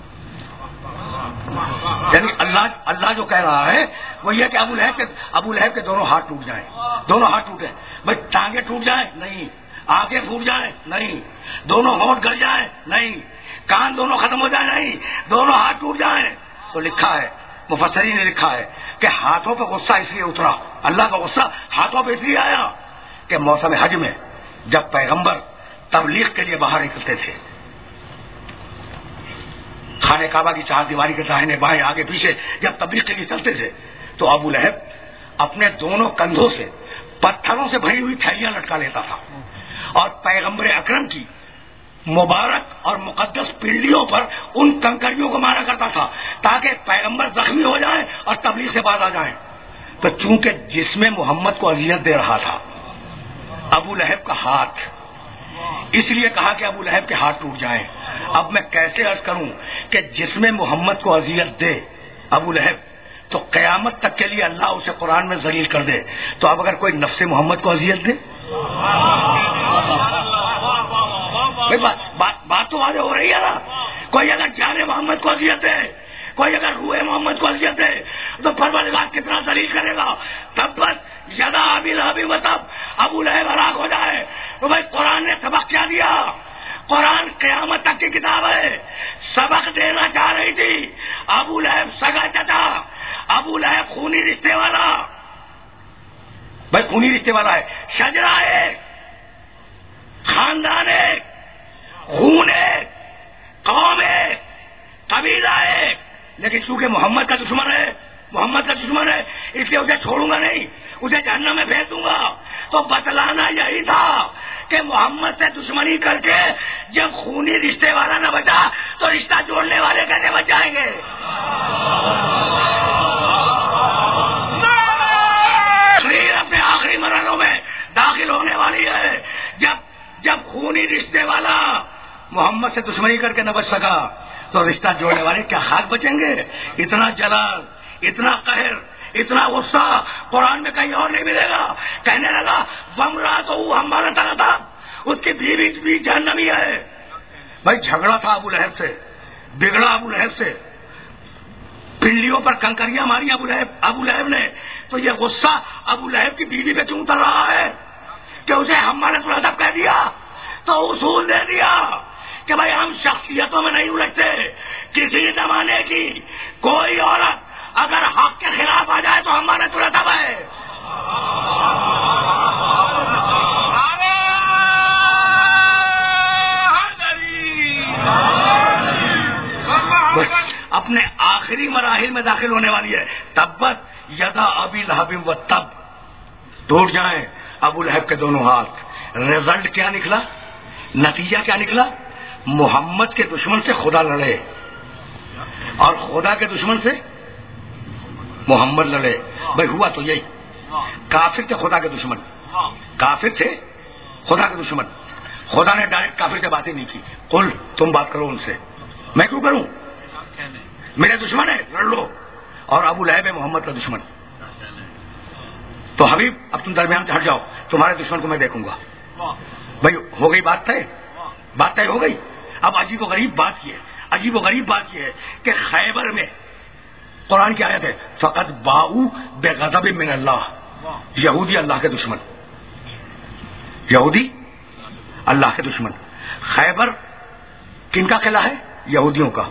یعنی اللہ اللہ جو کہہ رہا ہے وہ یہ کہ ابو لہب کے ابو لہب کے دونوں ہاتھ ٹوٹ جائیں، دونوں ہاتھ ٹوٹے. بھائی ٹانگیں ٹوٹ جائیں؟ نہیں. آنکھیں پھوٹ جائیں؟ نہیں. دونوں ہونٹ گل جائیں؟ نہیں. کان دونوں ختم ہو جائیں؟ نہیں. دونوں ہاتھ ٹوٹ جائیں. تو لکھا ہے، مفسرین نے لکھا ہے کہ ہاتھوں پہ غصہ اس لیے اترا، اللہ کا غصہ ہاتھوں پہ اس لیے آیا کہ موسم حج میں جب پیغمبر تبلیغ کے لیے باہر نکلتے تھے، خانہ کعبہ کی چار دیواری کے داہنے بائیں آگے پیچھے جب تبلیغ کے لیے چلتے تھے، تو ابو لہب اپنے دونوں کندھوں سے پتھروں سے بھری ہوئی تھیلیاں لٹکا لیتا تھا اور پیغمبر اکرم کی مبارک اور مقدس پنڈلیوں پر ان کنکریوں کو مارا کرتا تھا تاکہ پیغمبر زخمی ہو جائیں اور تبلیغ سے باز آ جائیں. تو چونکہ جسم محمد کو اذیت دے رہا تھا ابو لہب کا ہاتھ، اس لیے کہا کہ ابو لہب کے ہاتھ ٹوٹ جائیں. اب میں کیسے عرض کروں کہ جسم محمد کو اذیت دے ابو لہب تو قیامت تک کے لیے اللہ اسے قرآن میں ذلیل کر دے. تو اب اگر کوئی نفس محمد کو اذیت دے، بات, بات, بات تو واضح ہو رہی ہے نا. کوئی اگر جان محمد کو اذیت دے، کوئی اگر روح محمد کو اذیت دے تو پروردگار کتنا ذلیل کرے گا. تب بس یدا ابی لہب و تب، ابو لہب ہلاک ہو جائے. تو بھائی قرآن نے سبق کیا دیا؟ قرآن قیامت تک کی کتاب ہے، سبق دینا چاہ رہی تھی. ابو لہب سگا چچا، ابو لہب خونی رشتے والا. بھائی خونی رشتے والا ہے، شجرا ایک، خاندان ایک، خون ایک، قوم ایک، قبیلہ ایک. لیکن چونکہ محمد کا دشمن ہے محمد کا دشمن ہے اس لیے اسے چھوڑوں گا نہیں، اسے جہنم میں بھیج دوں گا. تو بتلانا یہی تھا کہ محمد سے دشمنی کر کے جب خونی رشتے والا نہ بچا تو رشتہ جوڑنے والے کیسے بچ جائیں گے؟ تقریر اپنے آخری مرحلوں میں داخل ہونے والی ہے. جب جب خونی رشتے والا محمد سے دشمنی کر کے نہ بچ سکا تو رشتہ جوڑنے والے کیا خاک بچیں گے؟ اتنا جلال، اتنا قہر، اتنا غصہ قرآن میں کہیں اور نہیں ملے گا. کہنے لگا ومرا تو وہ ہمارا طرح تھا، اس کی بیوی بھی جہنمی ہے. بھائی جھگڑا تھا ابو لہب سے، بگڑا ابو لہب سے، پنڈلیوں پر کنکریاں ماری ابو لہب ابو لہب نے. تو یہ غصہ ابو لہب کی بیوی پہ کیوں اتر رہا ہے کہ اسے ہمارے ادب کہہ دیا تو اصول دے دیا کہ بھائی ہم شخصیتوں میں نہیں الجھتے. کسی زمانے کی کوئی عورت اگر حق کے خلاف آ جائے تو ہمارے ادب ہے. اپنے آخری مراحل میں داخل ہونے والی ہے. تبت یدا ابی لہب و تب، ٹوٹ جائیں ابو لہب کے دونوں ہاتھ. رزلٹ کیا نکلا؟ نتیجہ کیا نکلا؟ محمد کے دشمن سے خدا لڑے اور خدا کے دشمن سے محمد لڑے. بھائی ہوا تو یہی. کافر تھے خدا کے دشمن، کافر تھے خدا کے دشمن. خدا نے ڈائریکٹ کافر سے باتیں نہیں کی. قل تم بات کرو ان سے، میں کیوں کروں؟ میرے دشمن ہے، لڑ لو. اور ابو لہب ہے محمد کا دشمن. تو حبیب اب تم درمیان سے ہٹ جاؤ، تمہارے دشمن کو میں دیکھوں گا. بھائی ہو گئی بات طے، بات طے ہو گئی. اب عجیب و غریب بات یہ ہے عجیب و غریب بات یہ ہے کہ خیبر میں قرآن کی آیت ہے فقط باؤ بے غضب من اللہ. یہودی اللہ کے دشمن، یہودی اللہ کے دشمن. خیبر کن کا قلعہ ہے؟ یہودیوں کا.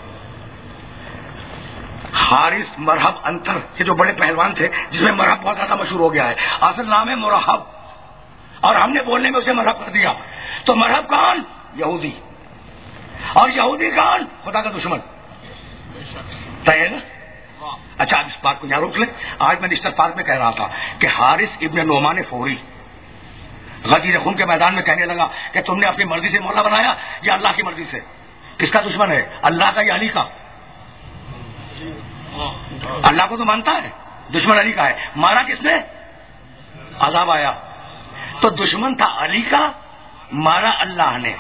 حارث مرحب انتر کے جو بڑے پہلوان تھے، جس میں مرحب بہت زیادہ مشہور ہو گیا ہے، اصل نام ہے مرحب، اور ہم نے بولنے میں اسے مرحب کر دیا. تو مرحب کون؟ یہودی. اور یہودی کون؟ خدا کا دشمن. طے ہے نا؟ اچھا اس بات کو یہاں روک لیں. آج میں نشتر پارک میں کہہ رہا تھا کہ حارث ابن نعمان فوری غزیر خون کے میدان میں کہنے لگا کہ تم نے اپنی مرضی سے مولا بنایا یا اللہ کی مرضی سے؟ کس کا دشمن ہے؟ اللہ کا یا علی کا؟ اللہ کو تو مانتا ہے، دشمن علی کا ہے. مارا کس نے؟ عذاب آیا. تو دشمن تھا علی کا، مارا اللہ نے.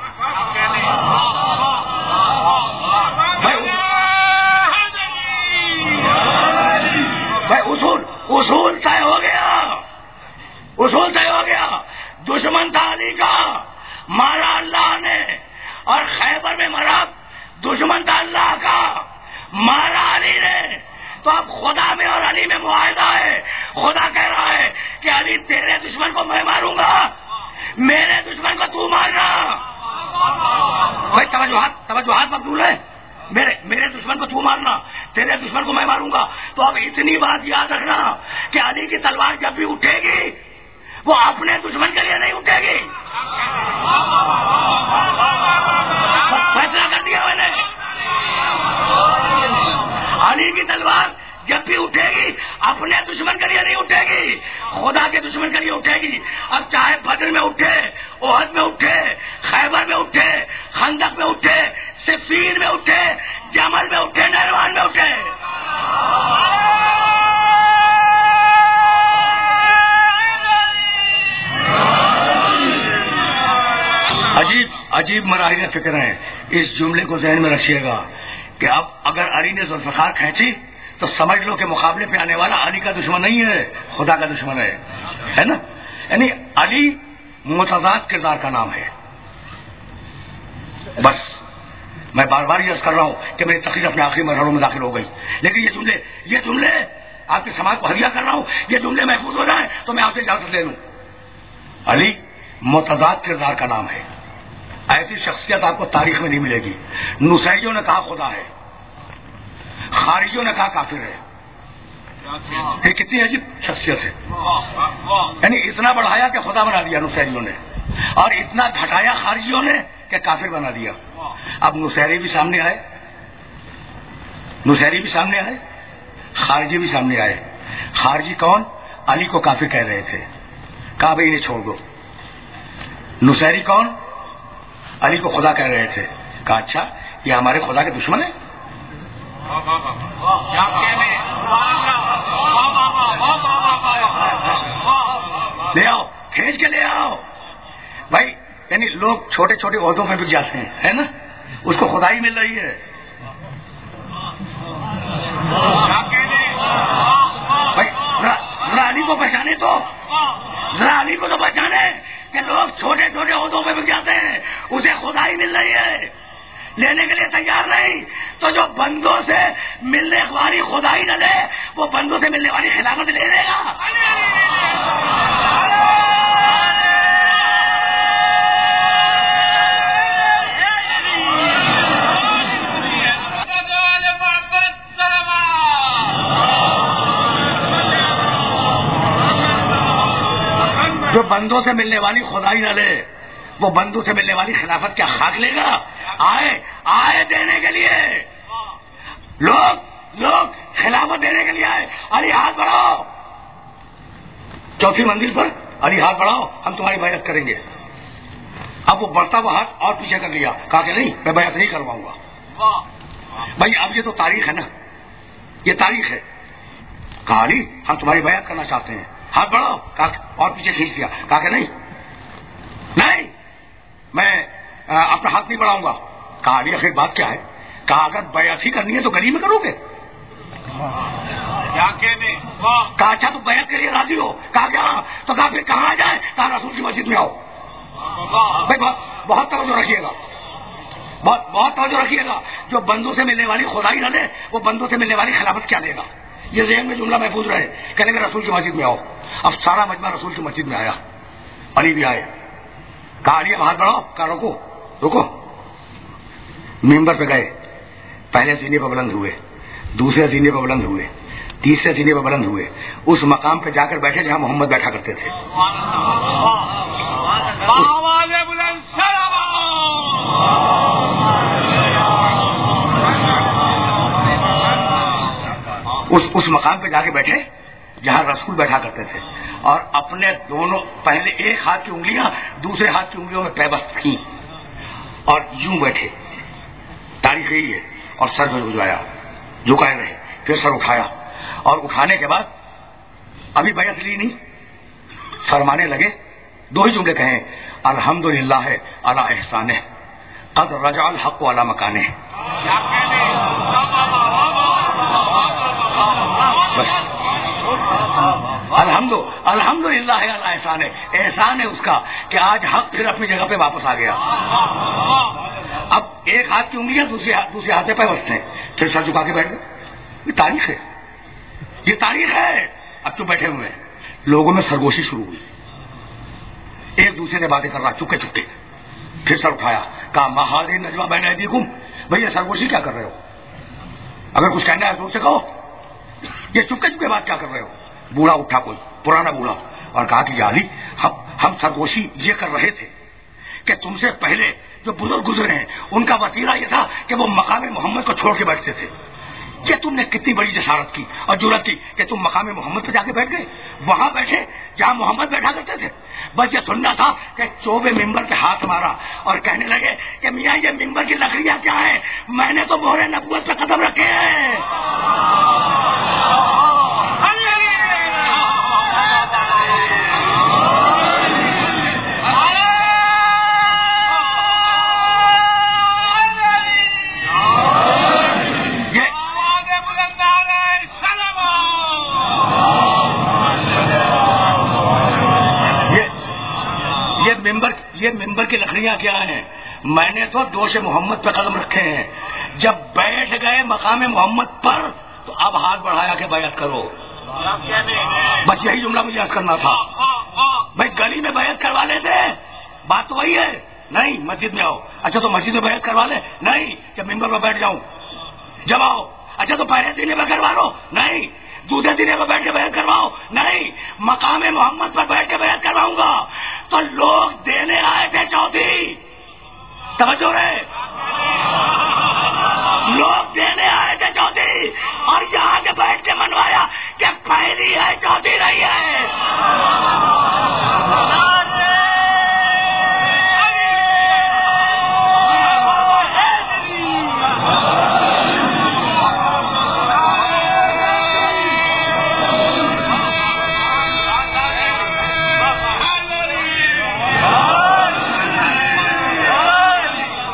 بھائی اصول اصول طے ہو گیا، اصول طے ہو گیا. دشمن تھا علی کا، مارا اللہ نے. اور خیبر میں مرا دشمن تھا اللہ کا، مارا علی نے. تو اب خدا میں اور علی میں معاہدہ ہے. خدا کہہ رہا ہے کہ علی تیرے دشمن کو میں ماروں گا، میرے دشمن کو تو مارنا. بھائی توجہات توجہات مقبول ہے. میرے میرے دشمن کو تو مارنا، تیرے دشمن کو میں ماروں گا. تو اب اتنی بات یاد رکھنا کہ علی کی تلوار جب بھی اٹھے گی وہ اپنے دشمن کے لیے نہیں اٹھے گی. فیصلہ کر دیا میں نے. علی کی تلوار جب بھی اٹھے گی اپنے دشمن کے لیے نہیں اٹھے گی، خدا کے دشمن کے لیے اٹھے گی. اب چاہے بدر میں اٹھے، احد میں اٹھے، خیبر میں اٹھے، خندق میں اٹھے، صفین میں اٹھے، جمل میں اٹھے، نہروان میں اٹھے. عجیب عجیب مراحل فکر ہیں. اس جملے کو ذہن میں رکھیے گا کہ اب اگر علی نے ذوالفقار کھینچی تو سمجھ لو کہ مقابلے پہ آنے والا علی کا دشمن نہیں ہے، خدا کا دشمن ہے. ہے نا؟ یعنی علی متضاد کردار کا نام ہے. بس میں بار بار یہ عرض کر رہا ہوں کہ میری تقریر اپنے آخری مرحلوں میں داخل ہو گئی، لیکن یہ جملے یہ جملے آپ کے سماج کو ہدیہ کر رہا ہوں، یہ جملے محفوظ ہو جائیں تو میں آپ سے اجازت لے لوں. علی متضاد کردار کا نام ہے. ایسی شخصیت آپ کو تاریخ میں نہیں ملے گی. نصیریوں نے کہا خدا ہے، خارجیوں نے کہا کافر ہے. یہ کتنی عجیب شخصیت ہے. یعنی اتنا بڑھایا کہ خدا بنا دیا نصیریوں نے، اور اتنا گھٹایا خارجیوں نے کہ کافر بنا دیا. اب نصیری بھی سامنے آئے، نصیری بھی سامنے آئے، خارجی بھی سامنے آئے. خارجی کون؟ علی کو کافر کہہ رہے تھے، کہا بھائی انہیں چھوڑ دو. نصیری کون؟ علی کو خدا کہہ رہے تھے، کہا اچھا یہ ہمارے خدا کے دشمن ہیں. لے آؤ، کھینچ کے لے آؤ. بھائی یعنی لوگ چھوٹے چھوٹے عہدوں میں بک جاتے ہیں، ہے نا، اس کو خدائی مل رہی ہے. بھائی ذرا علی کو پہچانے تو ذرا علی کو تو پہچانے کہ لوگ چھوٹے چھوٹے عہدوں میں بک جاتے ہیں، اسے خدائی مل رہی ہے، لینے کے لیے تیار نہیں. تو جو بندوں سے ملنے والی خدائی نہ لے وہ بندوں سے ملنے والی خلافت لے لے گا. جو بندوں سے ملنے والی خدائی نہ لے وہ بندوں سے ملنے والی خلافت کیا خاک لے گا؟ آئے آئے دینے کے لیے لوگ لوگ خلافت دینے کے لیے آئے. علی ہاتھ بڑھاؤ، چوتھی منزل پر علی ہاتھ بڑھاؤ، ہم تمہاری بیعت کریں گے. اب وہ بڑھتا ہوا ہاتھ اور پیچھے کر لیا، کہا کہ نہیں میں بیعت نہیں کرواؤں گا. بھائی اب یہ تو تاریخ ہے نا، یہ تاریخ ہے. کہا علی ہم تمہاری بیعت کرنا چاہتے ہیں، ہاتھ بڑھاؤ. کہا اور پیچھے کھینچ دیا، کہا کہ نہیں نہیں میں اپنا ہاتھ نہیں بڑھاؤں گا. کہا علی آخر بات کیا ہے؟ کہا اگر بیعت ہی کرنی ہے تو گلی میں کرو گے. کہا اچھا تو بیعت کے لیے راضی ہو؟ کہا کیا؟ تو کہا پھر کہاں جائے؟ کہا رسول کی مسجد میں آؤ. بھائی بہت بہت توجہ رکھیے گا، بہت بہت توجہ رکھیے گا. جو بندوں سے ملنے والی خدائی نہ لے وہ بندوں سے ملنے والی خلافت کیا لے گا؟ یہ ذہن میں جملہ محفوظ رہے. کہنے کہ رسول کی مسجد میں آؤ. اب سارا مجمع رسول کی مسجد میں آیا، علی بھی آئے. کہا علی اب ہاتھ بڑھاؤ. کہا رکو رکو. ممبر پہ گئے، پہلے سینے پہ بلند ہوئے، دوسرے سینے پہ بلند ہوئے، تیسرے سینے پہ بلند ہوئے، اس مقام پہ جا کر بیٹھے جہاں محمد بیٹھا کرتے تھے. اس اس مقام پہ جا کے بیٹھے جہاں رسول بیٹھا کرتے تھے، اور اپنے دونوں پہلے ایک ہاتھ کی انگلیاں دوسرے ہاتھ کی انگلیوں میں پیبست تھیں اور یوں بیٹھے. تاریخ یہی ہے. اور سر میں جھکایا، جھکائے رہے، پھر سر اٹھایا، اور اٹھانے کے بعد ابھی بیعت لی نہیں، فرمانے لگے دو ہی جملے کہیں، الحمدللہ علی احسانہ قد رجع الحق علی مکانہ. بس الحمد الحمد للہ احسان ہے، احسان ہے اس کا کہ آج حق پھر اپنی جگہ پہ واپس آ گیا. اب ایک ہاتھ کی انگلیاں دوسرے دوسرے ہاتھ پہ بستے ہیں، پھر سر جھکا کے بیٹھ گئے. یہ تاریخ ہے، یہ تاریخ ہے. اب تو بیٹھے ہوئے لوگوں میں سرگوشی شروع ہوئی، ایک دوسرے سے باتیں کر رہا چپکے چپکے. پھر سر اٹھایا، کہا مہادی نجوا بین ایدیکم. بھیا سرگوشی کیا کر رہے ہو؟ اگر کچھ کہنا ہے زور سے کہو، یہ چپکے چپکے بات کیا کر رہے ہو؟ بوڑھا اٹھا کوئی پرانا بوڑھا اور کہا کہ یا علی ہم ہم سرگوشی یہ کر رہے تھے کہ تم سے پہلے جو بزرگ گزرے ہیں ان کا وسیلہ یہ تھا کہ وہ مقام محمد کو چھوڑ کے بیٹھتے تھے. کہ تم نے کتنی بڑی جسارت کی اور جرأت کی کہ تم مقام محمد پہ جا کے بیٹھ گئے، وہاں بیٹھے جہاں محمد بیٹھا کرتے تھے. بس یہ سننا تھا کہ چوبے ممبر پہ ہاتھ مارا اور کہنے لگے کہ میاں یہ ممبر کی لکڑیاں کیا ہیں؟ میں نے تو مہر نبوت پہ قدم رکھے ہیں. یہ ممبر کی لکڑیاں کیا ہیں؟ میں نے تو دوش محمد پہ قدم رکھے ہیں. جب بیٹھ گئے مقام محمد پر تو اب ہاتھ بڑھایا کہ بیعت کرو. بس یہی جملہ مجھے یاد کرنا تھا. بھائی گلی میں بیعت کروا لیتے، بات تو وہی ہے. نہیں مسجد میں آؤ. اچھا تو مسجد میں بیعت کروا لے. نہیں جب ممبر پر بیٹھ جاؤں. جب آؤ. اچھا تو پہلے سینے پہ کروا لو. نہیں دوسرے سینے پہ بیٹھ کے بیعت کرواؤ. نہیں مقام محمد پر بیٹھ کے بیعت کرواؤں گا. تو لوگ دینے آئے تھے چوتھی، توجہ رہے، لوگ دینے آئے تھے چوتھی اور یہاں کے بیٹھ کے منوایا کہ پہلی ہے چوتھی نہیں ہے.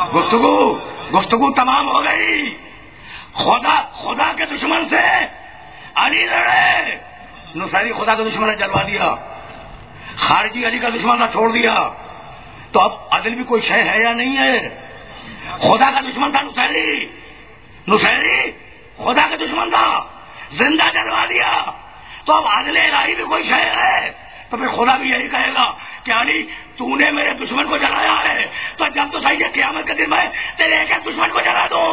گفتگو گفتگو تمام ہو گئی. خدا خدا کے دشمن سے علی لڑے. نصیری خدا کا دشمن نے جلوا دیا, خارجی علی کا دشمن نے چھوڑ دیا. تو اب عدل بھی کوئی شے ہے یا نہیں ہے؟ خدا کا دشمن تھا نصیری, نصیری خدا کا دشمن تھا, زندہ جلوا دیا. تو اب عدل الہی بھی کوئی شے ہے؟ تو پھر خدا بھی یہی کہے گا کہ علی تو نے میرے دشمن کو جلایا ہے, تو جب تو صحیح ہے قیامت کے دن میں تیرے ایک ایک دشمن کو جلا دوں.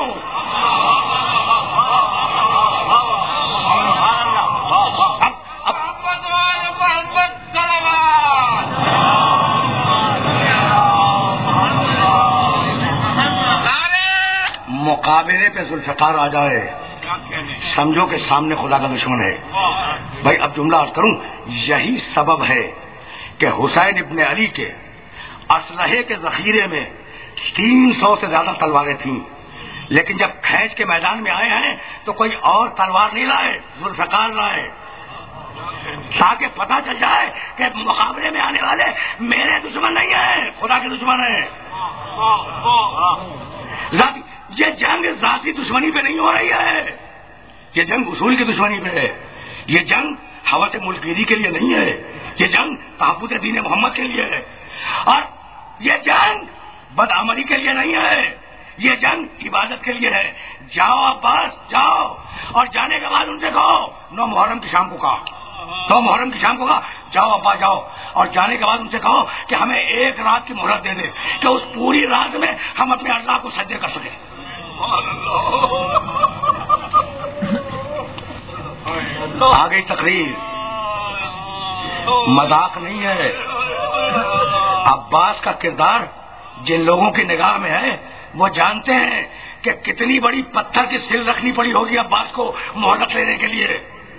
مقابلے پہ ذوالفقار آ جائے, سمجھو کہ سامنے خدا کا دشمن ہے. بھائی اب جملہ عرض کروں, یہی سبب ہے کہ حسین ابن علی کے اسلحے کے ذخیرے میں تین سو سے زیادہ تلواریں تھیں, لیکن جب کھینچ کے میدان میں آئے ہیں تو کوئی اور تلوار نہیں لائے, ذوالفقار لائے, تاکہ پتہ چل جائے کہ مقابلے میں آنے والے میرے دشمن نہیں ہیں, خدا کے دشمن ہیں. یہ جنگ ذاتی دشمنی پہ نہیں ہو رہی ہے, یہ جنگ اصول کی دشمنی پہ ہے. یہ جنگ حوث ملکگیری کے لیے نہیں ہے, یہ جنگ تحفظ دین محمد کے لیے ہے. اور یہ جنگ بدعملی کے لیے نہیں ہے, یہ جنگ عبادت کے لیے ہے. جاؤ عباس جاؤ, اور جانے کے بعد ان سے کہو, نو محرم کی شام کو کہا, نو محرم کی شام کو کہا جاؤ عباس جاؤ, اور جانے کے بعد ان سے کہو کہ ہمیں ایک رات کی مہلت دے دے کہ اس پوری رات میں ہم اپنے اللہ کو سجدے کر سکیں. آ گئی تقریر, مذاق نہیں ہے. عباس کا کردار جن لوگوں کی نگاہ میں ہے وہ جانتے ہیں کہ کتنی بڑی پتھر کی سل رکھنی پڑی ہوگی عباس کو مہلت لینے کے لیے.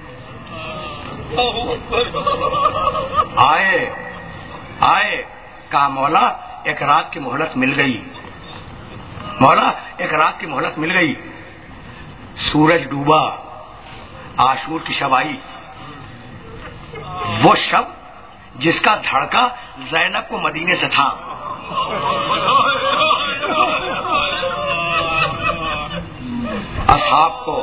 آئے آئے کہا مولا ایک رات کی مہلت مل گئی, مولا ایک رات کی مہلت مل گئی. سورج ڈوبا, عاشور کی شب آئی, وہ شب جس کا دھڑکا زینب کو مدینے سے تھا. اصحاب کو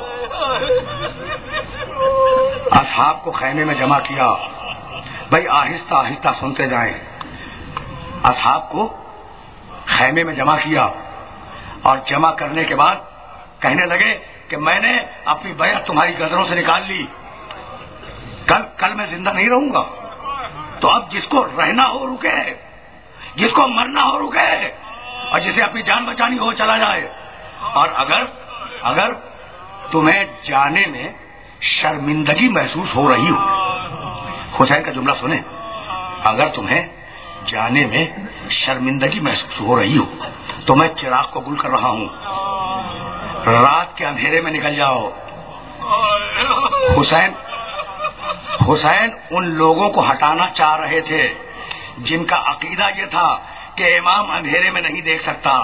اصحاب کو خیمے میں جمع کیا. بھائی آہستہ آہستہ سنتے جائیں. اصحاب کو خیمے میں جمع کیا, اور جمع کرنے کے بعد کہنے لگے کہ میں نے اپنی بیعت تمہاری گردنوں سے نکال لی, کل کل میں زندہ نہیں رہوں گا. تو اب جس کو رہنا ہو رکے, جس کو مرنا ہو رکے, اور جسے اپنی جان بچانی ہو چلا جائے. اور اگر اگر تمہیں جانے میں شرمندگی محسوس ہو رہی ہو, حسین کا جملہ سنیں, اگر تمہیں جانے میں شرمندگی محسوس ہو رہی ہو تو میں چراغ کو گل کر رہا ہوں, رات کے اندھیرے میں نکل جاؤ. حسین حسین ان لوگوں کو ہٹانا چاہ رہے تھے جن کا عقیدہ یہ تھا کہ امام اندھیرے میں نہیں دیکھ سکتا,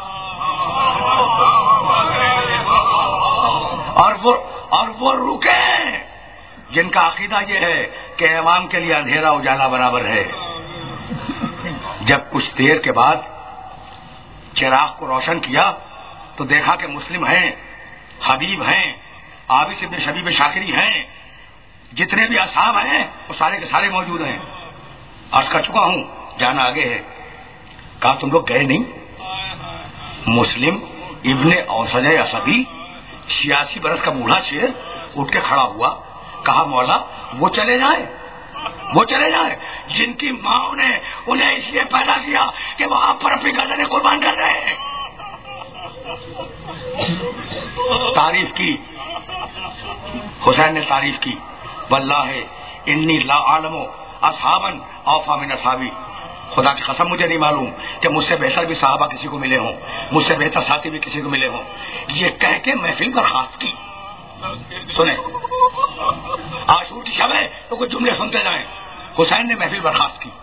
اور وہ اور وہ رکے جن کا عقیدہ یہ ہے کہ امام کے لیے اندھیرا اجالا برابر ہے. جب کچھ دیر کے بعد چراغ کو روشن کیا تو دیکھا کہ مسلم ہیں, حبیب ہیں, عابس ابن شبیب شاکری ہیں, جتنے بھی اصحاب ہیں وہ سارے کے سارے موجود ہیں. عرض کر چکا ہوں, جانا آگے ہے. کہا تم لوگ گئے نہیں؟ مسلم ابن اوسج اسبی چھیاسی برس کا بوڑھا شیر اٹھ کے کھڑا ہوا, کہا مولا وہ چلے جائیں, وہ چلے جائیں جن کی ماں نے انہیں اس لیے پیدا کیا کہ وہ آپ پر اپنی گردنیں قربان کر رہے ہیں. تعریف کی, حسین نے تعریف کی, واللہ انی لا عالم اصحابا اوفا من اصحابی, خدا کی قسم مجھے نہیں معلوم کہ مجھ سے بہتر بھی صحابہ کسی کو ملے ہوں, مجھ سے بہتر ساتھی بھی کسی کو ملے ہوں. یہ کہہ کے محفل برخاست کی. سنیں, عاشور کی شب ہے تو کچھ جملے سنتے جائیں. حسین نے محفل برخاست کی.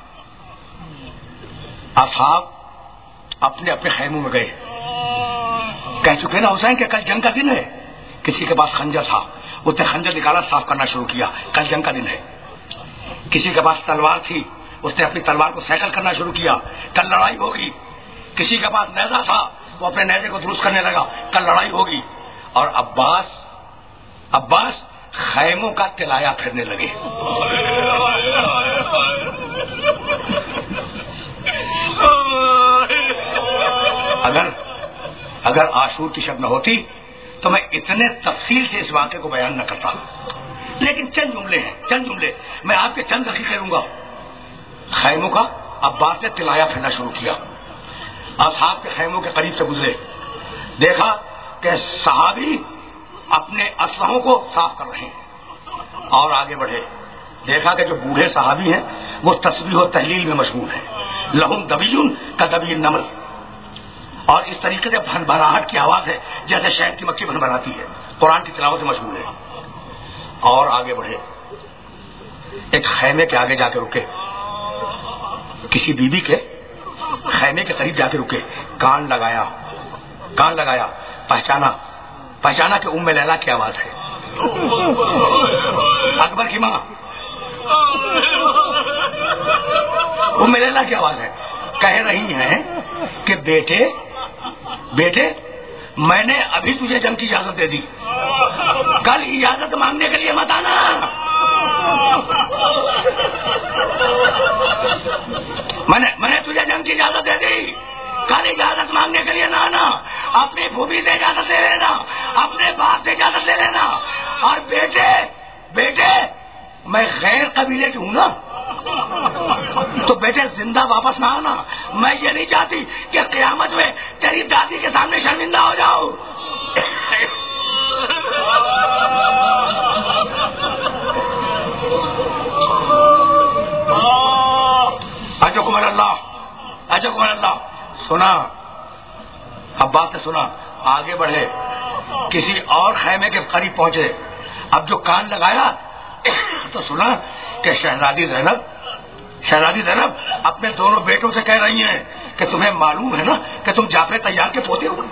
اصحاب اپنے اپنے خیموں میں گئے. کہہ چکے نا حسین کہ کل جنگ کا دن ہے. کسی کے پاس خنجر تھا, اس نے خنجر نکالا, صاف کرنا شروع کیا, کل جنگ کا دن ہے. کسی کے پاس تلوار تھی, اس نے اپنی تلوار کو سیکل کرنا شروع کیا, کل لڑائی ہوگی. کسی کے پاس نیزہ تھا, وہ اپنے نیزے کو درست کرنے لگا، کل لڑائی ہوگی. اور عباس عباس خیموں کا تلایا پھرنے لگے. اگر اگر عاشور کی شب نہ ہوتی تو میں اتنے تفصیل سے اس واقعے کو بیان نہ کرتا، لیکن چند جملے ہیں، چند جملے میں آپ کے چند دقیقے دوں گا. خیموں کا عباس نے تلایا پھرنا شروع کیا. اصحاب کے خیموں کے قریب سے گزرے، دیکھا کہ صحابی اپنے اسلحوں کو صاف کر رہے ہیں اور آگے بڑھے. دیکھا کہ جو بوڑھے صحابی ہیں وہ تسبیح و تحلیل میں مشغول ہیں. لہم دبیون کا دبی النمل، اور اس طریقے سے بھن بھناہٹ کی آواز ہے جیسے شہد کی مکھی بھن بھناتی ہے. قرآن کی تلاوت سے مشغول ہے. اور آگے بڑھے، ایک خیمے کے آگے جا کے رکے، کسی بی بی کے خیمے کے قریب جا کے رکے. کان لگایا کان لگایا پہچانا پہچانا کہ ام لیلا کی آواز ہے، اکبر کی ماں ام لیلا کی آواز ہے. کہہ رہی ہیں کہ بیٹے بیٹے میں نے ابھی تجھے جنگ کی اجازت دے دی، کل اجازت مانگنے کے لیے مت آنا. میں نے میں نے تجھے جنگ کی اجازت دے دی، کل اجازت مانگنے کے لیے نہ آنا. اپنی پھوپھی سے اجازت لے لینا، اپنے باپ سے اجازت لے لینا. اور بیٹے بیٹے میں غیر قبیلے کی ہوں نا، تو بیٹے زندہ واپس نہ آنا. میں یہ نہیں چاہتی کہ قیامت میں تیری دادی کے سامنے شرمندہ ہو جاؤ. اجکمر اللہ اجکمر اللہ. سنا عباس نے سنا، آگے بڑھے، کسی اور خیمے کے قریب پہنچے. اب جو کان لگایا تو سنا کہ شہزادی زینب شہزادی زینب اپنے دونوں بیٹوں سے کہہ رہی ہیں کہ تمہیں معلوم ہے نا کہ تم جعفر طیار کے پوتے ہو،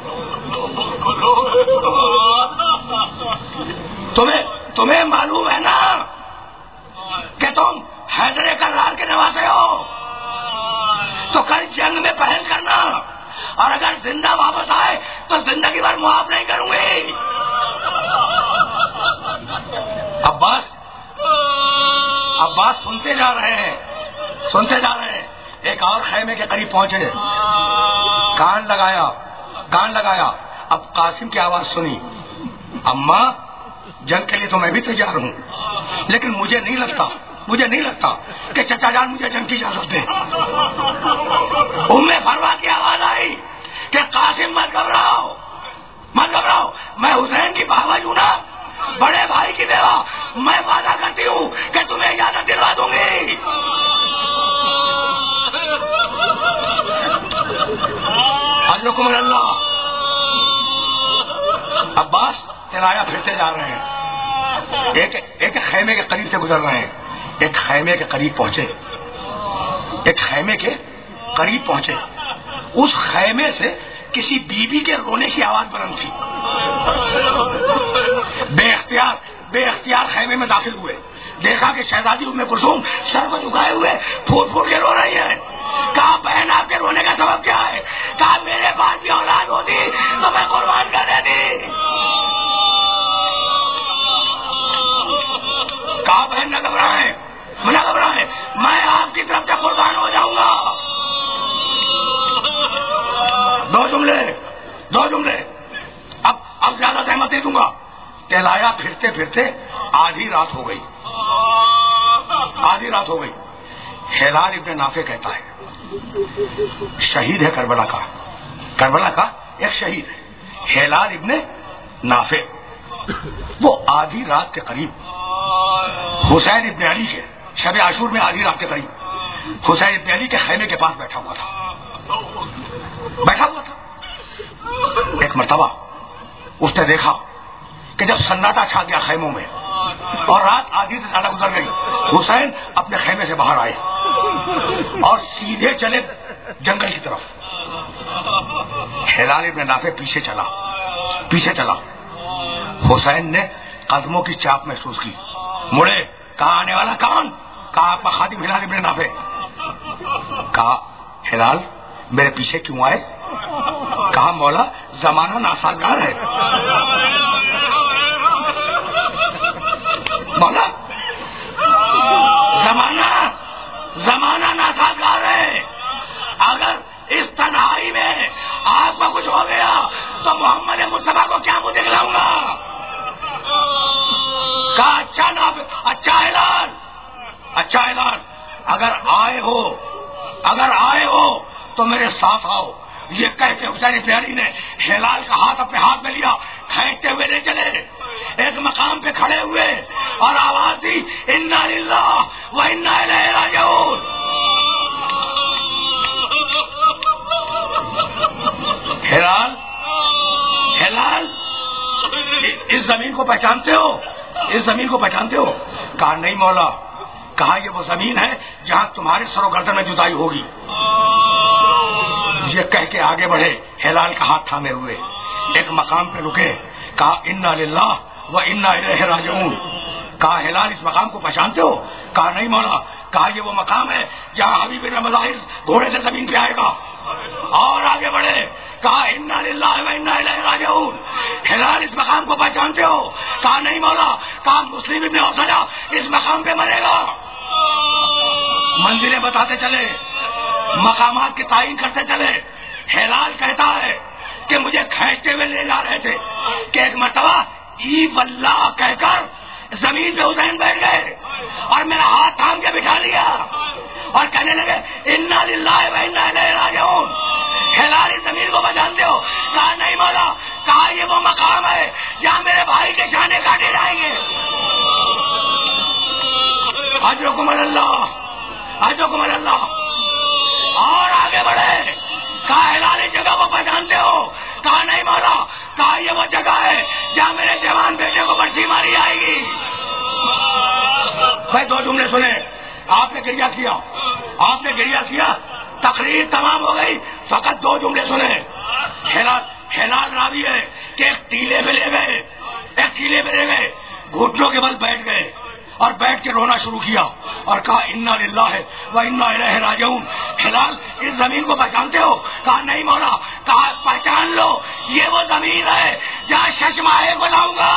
تمہیں تمہیں معلوم ہے نا کہ تم حیدر کرار کے نواسے ہو. تو کل جنگ میں پہل کرنا، اور اگر زندہ واپس آئے تو زندگی بھر معاف نہیں کروں گی. عباس عباس سنتے جا رہے ہیں سنتے جا رہے ہیں. ایک اور خیمے کے قریب پہنچے، کان لگایا کان لگایا اب قاسم کی آواز سنی. اماں جنگ کے لیے تو میں بھی تیار ہوں، لیکن مجھے نہیں لگتا مجھے نہیں لگتا کہ چچا جان مجھے جنگ کی اجازت دیں. ام فروا کی آواز آئی کہ قاسم مت گھبراؤ مت گھبراؤ میں حسین کی بھاوج ہوں نا، بڑے بھائی کی بیوہ. میں وعدہ کرتی ہوں کہ تمہیں اجازت دلوا دوں گی. حضرت اللہ عباس تلایا پھرتے جا رہے ہیں، ایک ایک خیمے کے قریب سے گزر رہے ہیں. ایک خیمے کے قریب پہنچے ایک خیمے کے قریب پہنچے اس خیمے سے کسی بیوی کے رونے کی آواز بلند تھی. بے اختیار بے اختیار خیمے میں داخل ہوئے، دیکھا کہ شہزادی ام کلثوم سر کو جھکائے ہوئے پھوٹ پھوٹ کے رو رہی ہے. کہا بہن آپ کے رونے کا سبب کیا ہے؟ کہا میرے پاس بھی اولاد ہوتی تو میں قربان کر دیتی. کہا بہن نہ گھبرائیں نہ گھبرائیں میں آپ کی طرف سے قربان ہو جاؤں گا. دو جملے دو جملے اب اب زیادہ سہمت نہیں دوں گا. تلایا پھرتے پھرتے آدھی رات ہو گئی آدھی رات ہو گئی. ہلال ابن نافع کہتا ہے، شہید ہے کربلا کا کربلا کا ایک شہید ہے ہلال ابن نافع. وہ آدھی رات کے قریب حسین ابن علی کے شب عاشور میں آدھی رات کے قریب حسین ابن علی کے خیمے کے پاس بیٹھا ہوا تھا بیٹھا ہوا تھا ایک مرتبہ اس نے دیکھا کہ جب سناٹا چھا گیا خیموں میں اور رات آدھی سے زیادہ گزر گئی، حسین اپنے خیمے سے باہر آئے اور سیدھے چلے جنگل کی طرف. ہلال ابن نافع پیچھے چلا پیچھے چلا حسین نے قدموں کی چاپ محسوس کی، مڑے. کہا آنے والا کون؟ کہا آپ کا خادم ہلال ابن نافع. کہا ہلال میرے پیچھے کیوں آئے؟ کہا مولا زمانہ ناسازگار ہے. مولا زمانہ زمانہ ناسازگار ہے. اگر اس تنہائی میں آپ کو کچھ ہو گیا تو محمد مصطفیٰ کو کیا منہ دکھلاؤں گا؟ کہا اچھا نا اچھا اعلان اچھا اعلان اگر آئے ہو اگر آئے ہو تو میرے ساتھ آؤ. یہ کہہ کے حسین پیاری نے ہلال کا ہاتھ اپنے ہاتھ میں لیا, کھینچتے ہوئے لے چلے. ایک مقام پہ کھڑے ہوئے اور آواز دی انا للہ و انا الیہ راجعون. ہلال ہلال اس زمین کو پہچانتے ہو اس زمین کو پہچانتے ہو؟ کہا نہیں مولا. کہا یہ وہ زمین ہے جہاں تمہارے سر و گردن میں جدائی ہوگی. یہ کہہ کے آگے بڑھے ہلال کا ہاتھ تھامے ہوئے, ایک مقام پہ رکے. کہا انا للہ و انا الیہ راجعون. کہا ہلال اس مقام کو پہچانتے ہو؟ کہا نہیں مولا. کہا یہ وہ مقام ہے جہاں حبیب بن مظاہر گھوڑے سے زمین پہ آئے گا. اور آگے بڑھے. کہا انا للہ و انا الیہ راجعون. ہلال اس مقام کو پہچانتے ہو؟ کہا نہیں مولا. کہا مسلم ابن اوسجا اس مقام پہ مرے گا. منزلیں بتاتے چلے, مقامات کی تعین کرتے چلے. ہلال کہتا ہے کہ مجھے کھینچتے ہوئے لے جا رہے تھے کہ ایک مرتبہ ای واللہ کہہ کر زمین پہ حسین بیٹھ گئے اور میرا ہاتھ تھام کے بٹھا لیا اور کہنے لگے انا للہ و انا الیہ راجعون. ہلال اس زمین کو پہچانتے ہو؟ کہا نہیں مولا. کہا یہ وہ مقام ہے جہاں میرے بھائی کے شانے کاٹے جائیں گے. اجرکم اللہ اجرکم اللہ. اور آگے بڑھے. کہا ہلال اس جگہ کو پہچانتے ہو؟ کہا نہیں مولا. کہا یہ وہ جگہ ہے جہاں میرے جوان بیٹے کو برسی ماری آئے گی. بھائی دو جملے سنے. آپ نے گریہ کیا آپ نے گریہ کیا تقریر تمام ہو گئی, فقط دو جملے سنے. ہلال ہلال راوی ہے کہ ایک ٹیلے پہ لے گئے ایک ٹیلے پہ لے گئے گھٹنوں کے بل بیٹھ گئے اور بیٹھ کے رونا شروع کیا اور کہا انا للہ و انا الیہ راجعون. ہلال اس زمین کو پہچانتے ہو؟ کہا نہیں مولا. کہا پہچان لو یہ وہ زمین ہے جہاں ششماہے کو لاؤں گا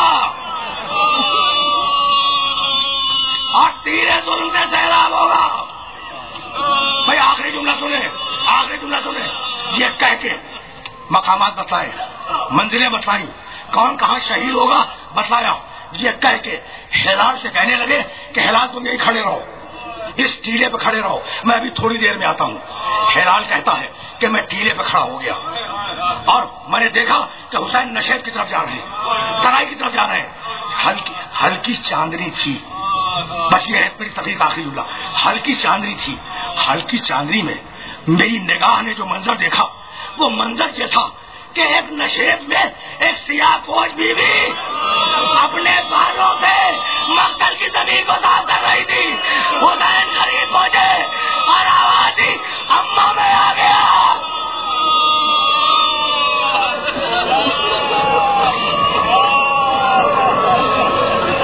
اور تیرے ظلم سے سیلاب ہوگا. بھائی آخری جملہ سنے آخری جملہ سنے. یہ کہہ کے مقامات بتلائے, منزلیں بتلائی, کون کہاں شہید ہوگا بتلایا. یہ کہہ کے ہلال سے کہنے لگے کہ ہلال تم یہی کھڑے رہو, اس ٹیلے پہ کھڑے رہو, میں ابھی تھوڑی دیر میں آتا ہوں. ہلال کہتا ہے کہ میں ٹیلے پہ کھڑا ہو گیا اور میں نے دیکھا کہ حسین نشیب کی طرف جا رہے ہیں, ترائی کی طرف جا رہے ہیں. ہلکی ہلکی چاندنی تھی, بس یہ ہے میری تقریر آخری جملہ. ہلکی چاندنی تھی. ہلکی چاندنی میں میری نگاہ نے جو منظر دیکھا وہ منظر یہ تھا کہ ایک نشیب میں ایک سیاہ فوج بیوی اپنے بالوں سے مقتل کی زمین کو صاف کر رہی تھی. حسین قریب پہنچے اور آواز دی اماں میں آ گیا.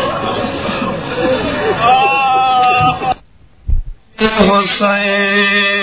حسین